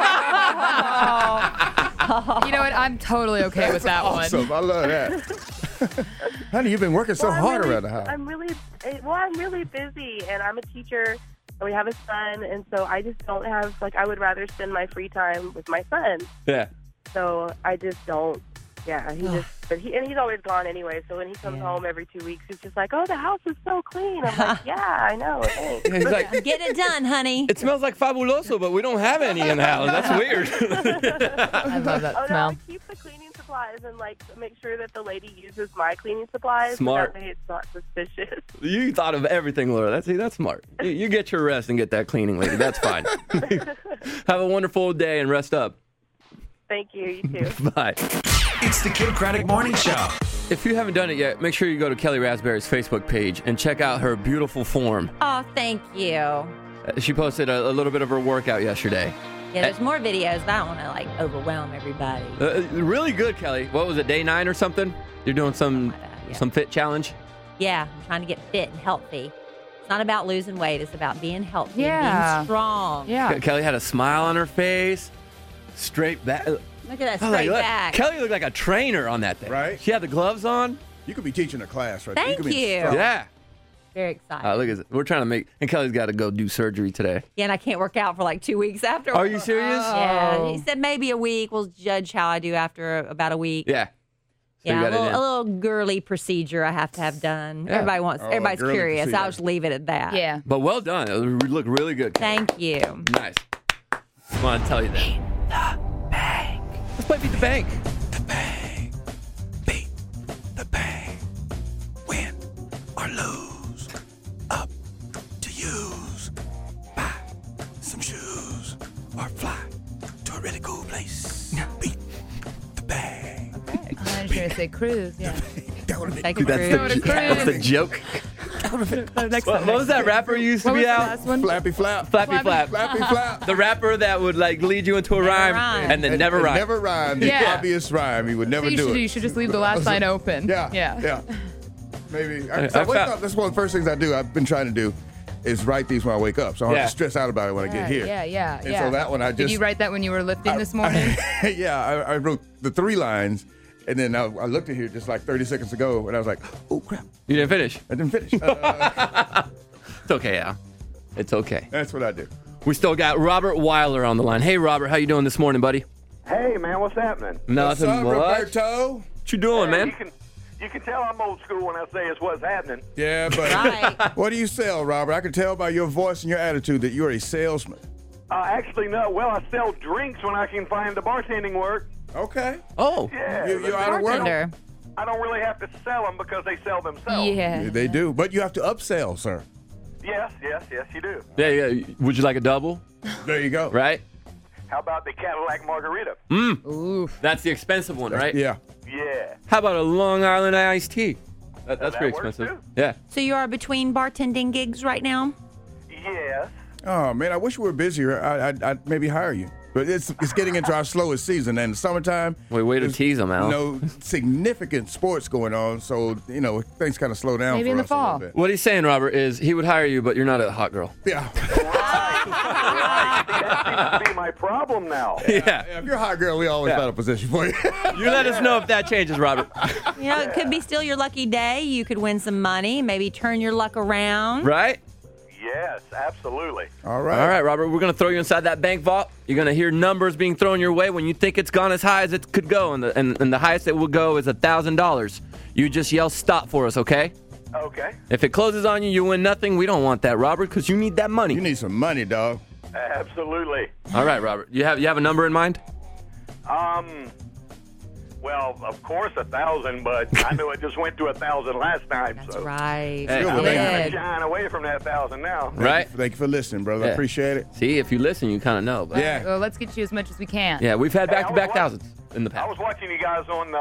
You know what? I'm totally okay with that Awesome. one. I love that. Honey, you've been working so Well, I'm hard really- around the house. I'm really, eh, well, I'm really busy, and I'm a teacher, and we have a son, and so I just don't have, like, I would rather spend my free time with my son. Yeah. So I just don't. Yeah, he just. But he and he's always gone anyway. So when he comes home every two weeks, he's just like, "Oh, the house is so clean." I'm like, "Yeah, I know." Thanks. He's like, Get it done, honey. It smells like Fabuloso, but we don't have any in the house. That's weird. I love that oh, smell. No, I keep the cleaning supplies and like make sure that the lady uses my cleaning supplies. Smart. So that way it's not suspicious. You thought of everything, Laura. That's see, that's smart. You, you get your rest and get that cleaning, lady. That's fine. Have a wonderful day and rest up. Thank you. You too. Bye. It's the Kid Craddock Morning Show. If you haven't done it yet, make sure you go to Kelly Raspberry's Facebook page and check out her beautiful form. Oh, thank you. Uh, She posted a, a little bit of her workout yesterday. Yeah, there's more videos, but I don't want to like overwhelm everybody. Uh, really good, Kelly. What was it, day nine or something? You're doing some some fit challenge? Yeah, I'm trying to get fit and healthy. It's not about losing weight. It's about being healthy Yeah. and being strong. Ke- Kelly had a smile on her face, straight back. Look at that I was straight like, look, back. Kelly looked like a trainer on that thing. Right? She had the gloves on. You could be teaching a class right there. Thank you. Could be you. strong. Yeah. Very excited. Uh, look at this. We're trying to make, and Kelly's got to go do surgery today. Yeah, and I can't work out for like two weeks after. Are you serious? Yeah, Oh. he said maybe a week. We'll judge how I do after about a week. Yeah. So you Yeah, got a it little, in. a little girly procedure I have to have done. Yeah. Everybody wants. Oh, everybody's girly curious. procedure. I'll just leave it at that. Yeah. But well done. It looked really good, Kelly. Thank you. Nice. I want to tell you that. Let's play Beat the Bank. Or lose. Up to use. Buy some shoes. Or fly to a really cool place. Beat the bag. I was going to say cruise. Yeah. Take Dude, a that's, cruise. the, that's the joke. what, what was that rapper you used to What be was the out? last one? Flappy flap. Flappy Flap. Flappy flap. The rapper that would like lead you into a rhyme, rhyme. and then never And rhyme. Never rhyme. The Yeah. obvious rhyme. He would never you, do should, it. you should just leave the last line open. Yeah. Yeah. Yeah. Maybe. I- I, so I I wake found- up. That's one of the first things I do. I've been trying to do is write these when I wake up, so I don't Yeah. have to stress out about it when I Yeah, get here. yeah, yeah, And yeah. so that one I Did just you write that when you were lifting this morning? yeah, I, I wrote the three lines, and then I, I looked at here just like thirty seconds ago, and I was like, oh crap, You didn't finish. I didn't finish. Uh, It's okay, Al. It's okay. that's what I do. We still got Robert Weiler on the line. Hey, Robert, how you doing this morning, buddy? Hey, man, what's happening? Nothing What's up, much. Roberto? What you doing, Hey, man? You can, you can tell I'm old school when I say it's what's happening. Yeah, but Right. what do you sell, Robert? I can tell by your voice and your attitude that you're a salesman. Uh, actually, no. Well, I sell drinks when I can find the bartending work. Okay. Oh. Yeah. You, you're out of work? Bartender. I don't really have to sell them because they sell themselves. Yeah. Yeah, they do, but you have to upsell, sir. Yes, yes, yes, you do. Yeah, yeah. Would you like a double? There you go. Right? How about the Cadillac Margarita? Mm. Oof. That's the expensive one, right? Yeah. Yeah. How about a Long Island iced tea? That, that's That pretty works, expensive. too. Yeah. So you are between bartending gigs right now? Yes. Oh man, I wish we were busier. I, I'd, I'd maybe hire you. But it's it's getting into our slowest season, and summertime. Wait, way to there's tease 'em, Al. No significant sports going on, so you know things kind of slow down. Maybe for in the us a little fall. bit. What he's saying, Robert, is he would hire you, but you're not a hot girl. Yeah. Right. That seems to be my problem now. Yeah. Yeah, if you're a hot girl, we always Yeah. found a position for you. You let us know if that changes, Robert. You know, it could be still your lucky day. You could win some money, maybe turn your luck around. Right? Yes, absolutely. All right. All right, Robert, we're going to throw you inside that bank vault. You're going to hear numbers being thrown your way when you think it's gone as high as it could go, and the, and, and the highest it will go is one thousand dollars. You just yell stop for us, okay? Okay. If it closes on you, you win nothing. We don't want that, Robert, because you need that money. You need some money, dog. Absolutely. All right, Robert. You have you have a number in mind? Um. Well, of course, a thousand, but I knew it just went to a thousand last time. That's so right. Hey, You I I'm mean- kind of did. shying away from that thousand now. Right? Thank you for listening, brother. I Yeah. appreciate it. See, if you listen, you kind of know. But Yeah. Well, let's get you as much as we can. Yeah, we've had Hey, I back-to-back was thousands in the I past. was watching you guys on uh,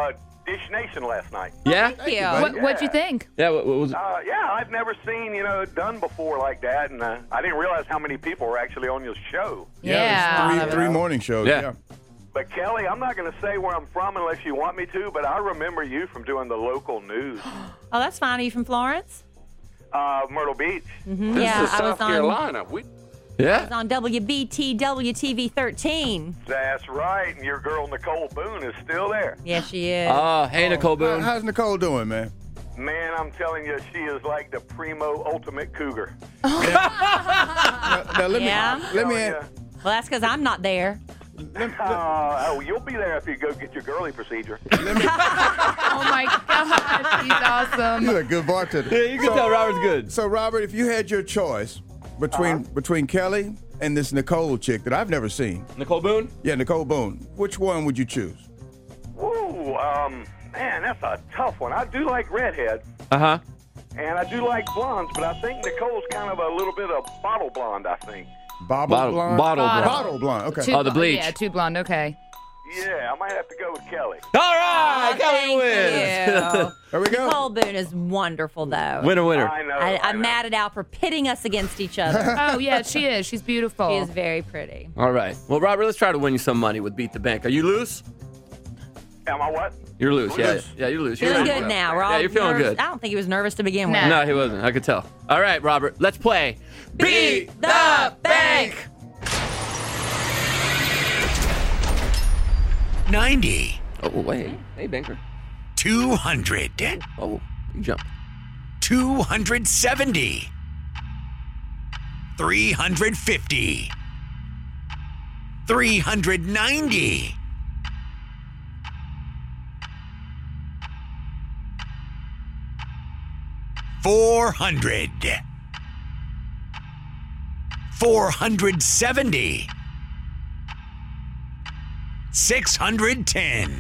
Dish Nation last night. Yeah? Thank you. What, what'd you think? Yeah, what, what was it? Uh, yeah, I've never seen, you know, done before like that, and uh, I didn't realize how many people were actually on your show. Yeah, there's three, three morning shows. Yeah. Yeah. But, Kelly, I'm not going to say where I'm from unless you want me to, but I remember you from doing the local news. Oh, that's fine. Are you from Florence? Uh, Myrtle Beach. Mm-hmm. Yeah, I was on. We- I Yeah. was on W B T W T V thirteen. That's right, and your girl Nicole Boone is still there. Yes, she is. Oh, hey, Nicole Boone. How's Nicole doing, man? Man, I'm telling you, she is like the primo ultimate cougar. Now, now let Yeah? me let me. Telling Well, that's because I'm not there. Uh, oh, you'll be there if you go get your girly procedure. Oh my gosh, he's awesome. You're a good bartender. Yeah, you can tell Robert's good. So, Robert, if you had your choice between Uh-huh. between Kelly and this Nicole chick that I've never seen, Nicole Boone? yeah, Nicole Boone, which one would you choose? Ooh, um, man, that's a tough one. I do like redheads, Uh-huh. and I do like blondes, but I think Nicole's kind of a little bit of bottle blonde, I think. Bobble Bottle- blonde. bottle blonde. Bottle blonde. Okay. Two Oh, the blonde- bleach. Yeah, two blonde. Okay. Yeah, I might have to go with Kelly. All right, Oh, Kelly thank wins. you. There we go. Nicole Boone is wonderful, though. Winner, winner. I know. I, I I'm know. mad at Al for pitting us against each other. Oh yeah, she is. She's beautiful. She is very pretty. All right. Well, Robert, let's try to win you some money with Beat the Bank. Are you loose? Am I what? You're loose. Yeah, Loose. yeah, you're loose. You're Feeling ready good to go. now. We're all Yeah, you're feeling nervous. good. I don't think he was nervous to begin with. Nah. No, he wasn't. I could tell. All right, Robert, let's play Beat the Bank. ninety. Oh, wait. Hey, banker. two hundred. Oh, you jump. two hundred seventy. three hundred fifty. three hundred ninety. four hundred. four hundred seventy. six hundred ten.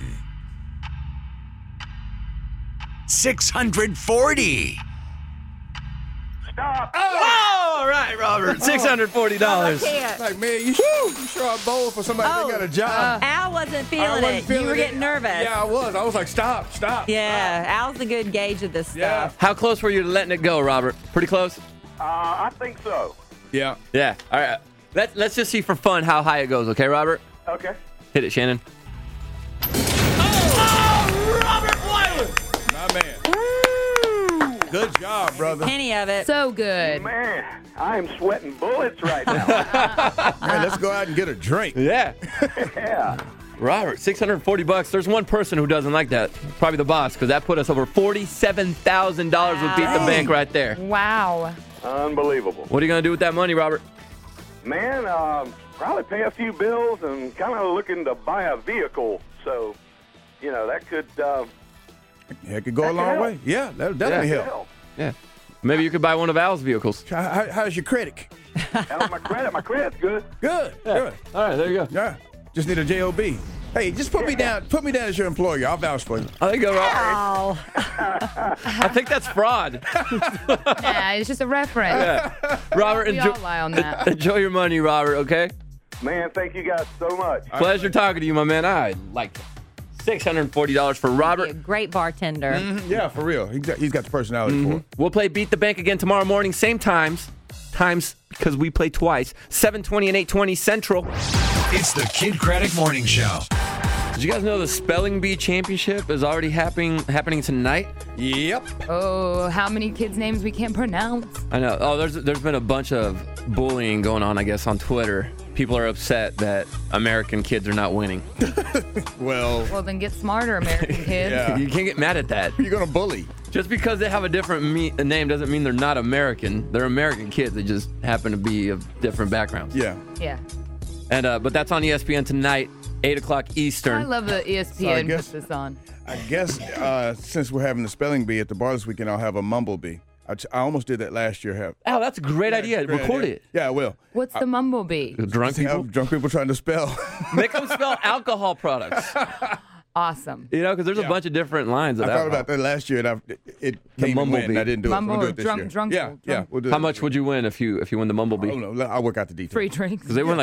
six hundred forty. Stop. Oh, all right, Robert. six hundred forty dollars. Like, man, you sure, you sure I bowled for somebody Oh, that got a job? uh, Al wasn't I feeling wasn't it. feeling you were it. getting nervous. Yeah, I was. I was like, stop, stop. Yeah, Al's the good gauge of this Yeah. stuff. How close were you to letting it go, Robert? Pretty close? Uh, I think so. Yeah. Yeah. All right. Let's, let's just see for fun how high it goes, okay, Robert? Okay. Hit it, Shannon. My man. Good job, brother. Penny of it. So good. Man, I am sweating bullets right now. Man, let's go out and get a drink. Yeah. Yeah. Robert, six hundred forty bucks. There's one person who doesn't like that. Probably the boss, because that put us over forty-seven thousand dollars with Beat the Wow. Bank right there. Wow. Unbelievable. What are you going to do with that money, Robert? Man, um, probably pay a few bills and kind of looking to buy a vehicle. So, you know, that could. Uh, Yeah, it could go That a could long help. way. Yeah, that'll definitely Yeah. help. help. Yeah. Maybe you could buy one of Al's vehicles. How, how- how's your credit? How's my credit? My credit's good. Good. Good. All right, there you go. Yeah. Just need a J O B. Hey, just put me down. Put me down as your employer. I'll vouch for you. Oh, there you go, Robert. Oh. I think that's fraud. Nah, it's just a reference. Yeah. Robert, We enjoy, all lie on that. enjoy your money, Robert, okay? Man, thank you guys so much. Pleasure talking to you, my man. I like it. six hundred forty dollars for Be a Robert. great bartender. Mm-hmm. Yeah, for real. He's got, he's got the personality for it. We'll play Beat the Bank again tomorrow morning, same times. Times because we play twice. seven twenty and eight twenty Central. It's the Kid Craddock Morning Show. Did you guys know the Spelling Bee Championship is already happening happening tonight? Yep. Oh, how many kids' names we can't pronounce? I know. Oh, there's there's been a bunch of bullying going on, I guess, on Twitter. People are upset that American kids are not winning. Well, Well, then get smarter, American kids. Yeah. You can't get mad at that. you're going to bully. Just because they have a different me- name doesn't mean they're not American. They're American kids. They just happen to be of different backgrounds. Yeah. Yeah. And uh, but that's on E S P N tonight, eight o'clock I Eastern. love the E S P So I N guess- puts this on. I guess uh, since we're having the spelling bee at the bar this weekend, I'll have a mumble bee. I, t- I almost did that last year. Have Oh, that's a great idea. Great Record idea. it. Yeah, I will. What's the mumblebee? Drunk See how people. drunk people trying to spell. Make them spell alcohol products. Awesome. You know, because there's Yeah. a bunch of different lines of I thought alcohol. about that last year, and I, it The came and went, and mumblebee. I didn't do it. Mumble- we'll do it this drunk- year. drunk- yeah, drunk. yeah. We'll do How it much this would you win if you if you win the year. I Mumblebee? don't know. I'll work out the details. Free drinks. Because they win like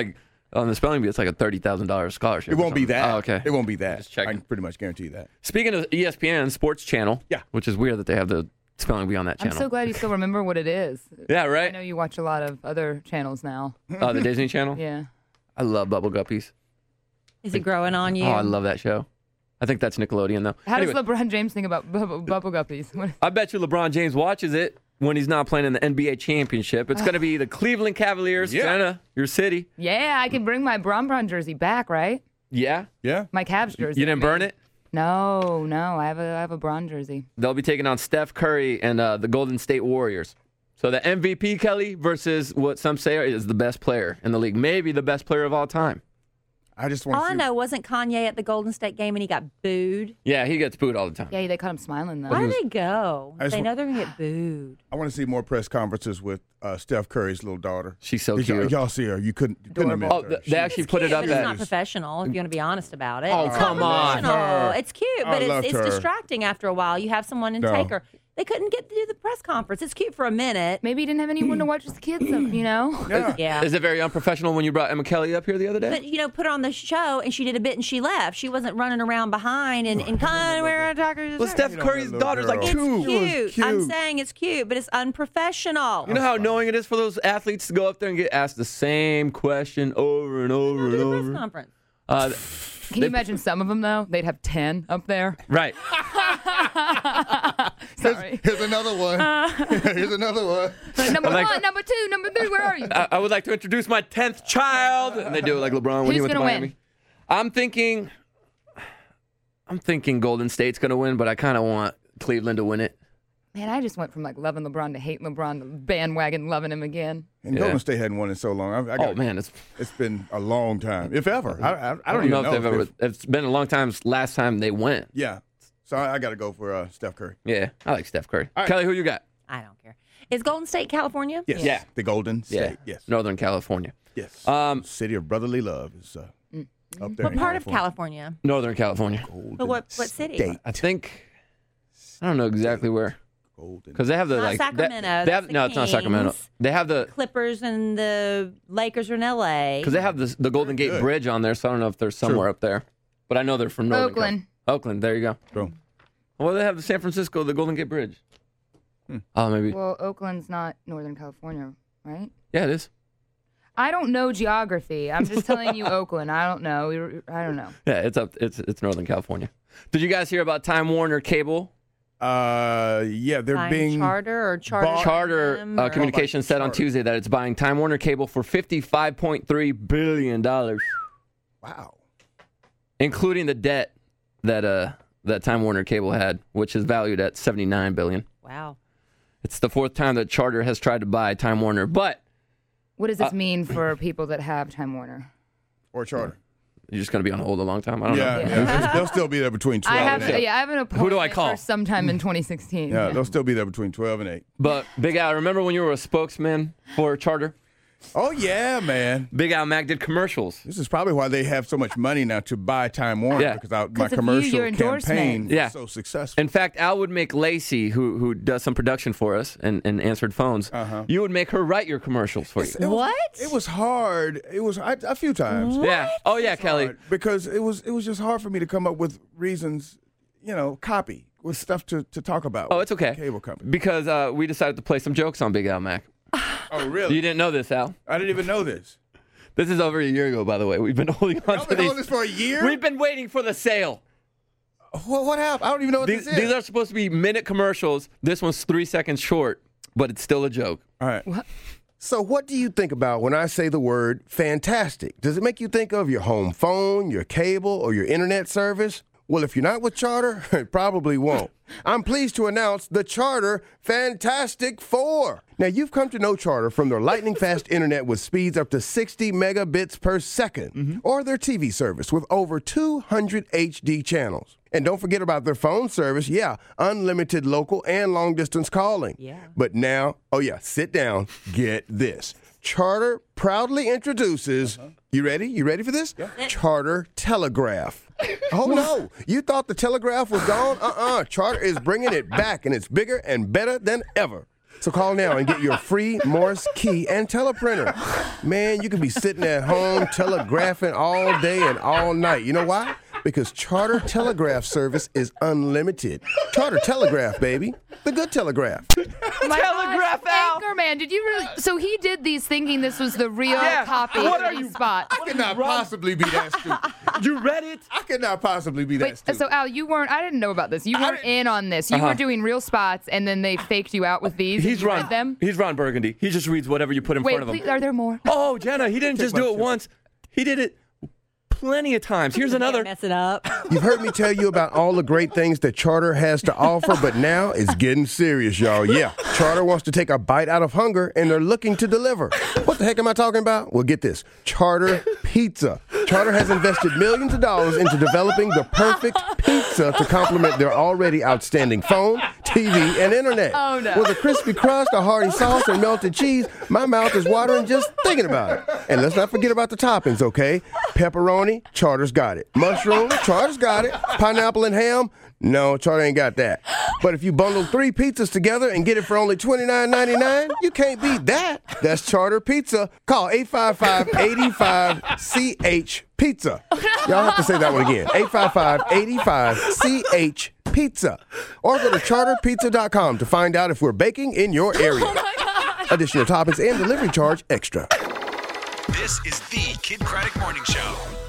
On the spelling bee, it's like a thirty thousand dollars scholarship. It won't be that. Oh, okay. It won't be that. Just checking. I can pretty much guarantee you that. Speaking of E S P N Sports Channel, yeah, which is weird that they have the spelling bee on that I'm channel. so glad you still remember what it is. Yeah, right? I know you watch a lot of other channels now. Oh, the Disney Channel? Yeah. I love Bubble Guppies. Is it growing on you? Oh, I love that show. I think that's Nickelodeon, though. How Anyway, does LeBron James think about bubble, bubble guppies? What- I bet you LeBron James watches it when he's not playing in the N B A championship. It's going to be the Cleveland Cavaliers, Yeah. Jenna, your city. Yeah, I can bring my Bron Bron jersey back, right? Yeah? Yeah. My Cavs jersey. You didn't burn it? No, no. I have a I have a Bron jersey. They'll be taking on Steph Curry and uh, the Golden State Warriors. So the M V P, Kelly, versus what some say is the best player in the league. Maybe the best player of all time. I just All I know, wasn't Kanye at the Golden State game and he got booed? Yeah, he gets booed all the time. Yeah, they caught him smiling though. Why do they go? I just They wa- know they're going to get booed. I want to see more press conferences with uh, Steph Curry's little daughter. She's so Did y'all- cute. Y'all see her? You couldn't, you couldn't have missed Oh, her. th- She- they actually put it Cute, up but it's at. not professional, if you want to be honest about it. Oh, it's come not on. professional. Her. It's cute, I but it's, loved it's her. distracting after a while. You have someone to No. take her. They couldn't get to do the press conference. It's cute for a minute. Maybe he didn't have anyone to watch his kids, you know? Yeah. Is it very unprofessional when you brought Emma Kelly up here the other day? But, you know, put her on the show, and she did a bit, and she left. She wasn't running around behind and, and kind of where talking. Well, Steph Curry's daughter's like It's two. cute. I'm saying it's cute, but it's unprofessional. You know how annoying it is for those athletes to go up there and get asked the same question over and over and press over. conference. Uh, Can you imagine some of them though? They'd have ten up there. Right. Sorry. Here's another one. Here's another one. Like, number I'm like- one, number two, number three. Where are you? I, I would like to introduce my tenth child, and they do it like LeBron when Who's he went to gonna win? Miami. I'm thinking, I'm thinking Golden State's gonna win, but I kind of want Cleveland to win it. Man, I just went from like loving LeBron to hating LeBron to bandwagon loving him again. And Yeah. Golden State hadn't won in so long. I, I got, Oh man, it's it's been a long time, if ever. I, I, I don't, even know know if they've ever. It's been a long time since last time they went. Yeah, so I, I got to go for uh, Steph Curry. Yeah, I like Steph Curry. All right. Kelly, who you got? I don't care. Is Golden State California? Yes. Yeah. The Golden State. Yeah. Yes. Northern California. Yes. Um, City of brotherly love is uh, up there. What in part of California. California? Northern California. But what what city? I think. I don't know exactly where. Because they have the Not like. Sacramento, They, they that's have the no, it's not Sacramento. Kings. They have the Clippers and the Lakers are in L A. because they have the the Golden Gate good. Bridge on there, so I don't know if they're somewhere up there. But I know they're from Northern Oakland. Cal- Oakland. There you go. True. Well, they have the San Francisco, the Golden Gate Bridge. Oh, maybe. Well, Oakland's not Northern California, right? Yeah, it is. I don't know geography. I'm just telling you Oakland. I don't know. We were- I don't know. Yeah, it's up. It's it's Northern California. Did you guys hear about Time Warner Cable? Uh, yeah, they're Buying being charter or charter. bought- Charter them uh, or- Communications said on Tuesday that it's buying Time Warner Cable for fifty-five point three billion dollars, Wow. including the debt that uh that Time Warner Cable had, which is valued at seventy-nine billion dollars. Wow. It's the fourth time that Charter has tried to buy Time Warner, but What does this Uh, mean for people that have Time Warner? Or charter. you're just going to be on hold a long time. I don't Yeah, know. yeah. they'll still be there between twelve I have, and eight. yeah, I have an appointment Who do I call? for sometime in twenty sixteen. Yeah, they'll still be there between twelve and eight. But Big Al, remember when you were a spokesman for Charter? Oh yeah, man. Big Al Mac did commercials. This is probably why they have so much money now to buy Time Warner Yeah. because our, 'Cause my of you, commercial your endorsement. campaign Yeah. was so successful. In fact, Al would make Lacey, who who does some production for us and, and answered phones, Uh-huh. you would make her write your commercials for you. It was- It was hard. It was I, a few times. Yeah. Oh yeah, Kelly. Hard, because it was it was just hard for me to come up with reasons, you know, copy with stuff to, to talk about. Oh, with it's okay. Cable company. Because uh, we decided to play some jokes on Big Al Mac. Oh, really? You didn't know this, Al? I didn't even know this. This is over a year ago, by the way. We've been holding on Y'all to been these. holding this for a year? We've been waiting for the sale. What, what happened? I don't even know what These, this is. these are supposed to be minute commercials. This one's three seconds short, but it's still a joke. All right. So, what do you think about when I say the word fantastic? Does it make you think of your home phone, your cable, or your internet service? Well, if you're not with Charter, it probably won't. I'm pleased to announce the Charter Fantastic Four. Now, you've come to know Charter from their lightning fast internet with speeds up to sixty megabits per second, or their T V service with over two hundred H D channels. And don't forget about their phone service. Yeah, unlimited local and long distance calling. Yeah. But now, oh yeah, sit down, get this. Charter proudly introduces, you ready? You ready for this? Yeah. Charter Telegraph. Oh no, you thought the Telegraph was gone? Uh-uh, Charter is bringing it back and it's bigger and better than ever. So call now and get your free Morse key and teleprinter. Man, you can be sitting at home telegraphing all day and all night. You know why? Because Charter Telegraph service is unlimited. Charter Telegraph, baby. The good telegraph. My Telegraph out. Anchorman, did you really? So he did these thinking this was the real Yeah. copy What of are these you- spots. I cannot possibly be that stupid. You read it? I cannot possibly be that Wait, stupid. so Al, you weren't. I didn't know about this. You weren't in on this. You Uh-huh. were doing real spots, and then they faked you out with these. He's and you Ron. read them. He's Ron Burgundy. He just reads whatever you put in Wait, front of him. please, are there more? Oh, Jenna, he didn't just do it once. He did it plenty of times. Here's another. Mess it up. You've heard me tell you about all the great things that Charter has to offer, but now it's getting serious, y'all. Yeah, Charter wants to take a bite out of hunger, and they're looking to deliver. What the heck am I talking about? Well, get this. Charter Pizza. Charter has invested millions of dollars into developing the perfect pizza to complement their already outstanding phone, T V, and internet. Oh, no. With a crispy crust, a hearty sauce, and melted cheese, my mouth is watering just thinking about it. And let's not forget about the toppings, okay? Pepperoni, Charter's got it. Mushroom, Charter's got it. Pineapple and ham, no, Charter ain't got that. But if you bundle three pizzas together and get it for only twenty-nine ninety-nine, you can't beat that. That's Charter Pizza. Call eight five five, eight five, C H Pizza. Y'all have to say that one again. eight five five, eight five, C H Pizza. Or go to charter pizza dot com to find out if we're baking in your area. Additional toppings and delivery charge extra. This is the Kid Craddock Morning Show.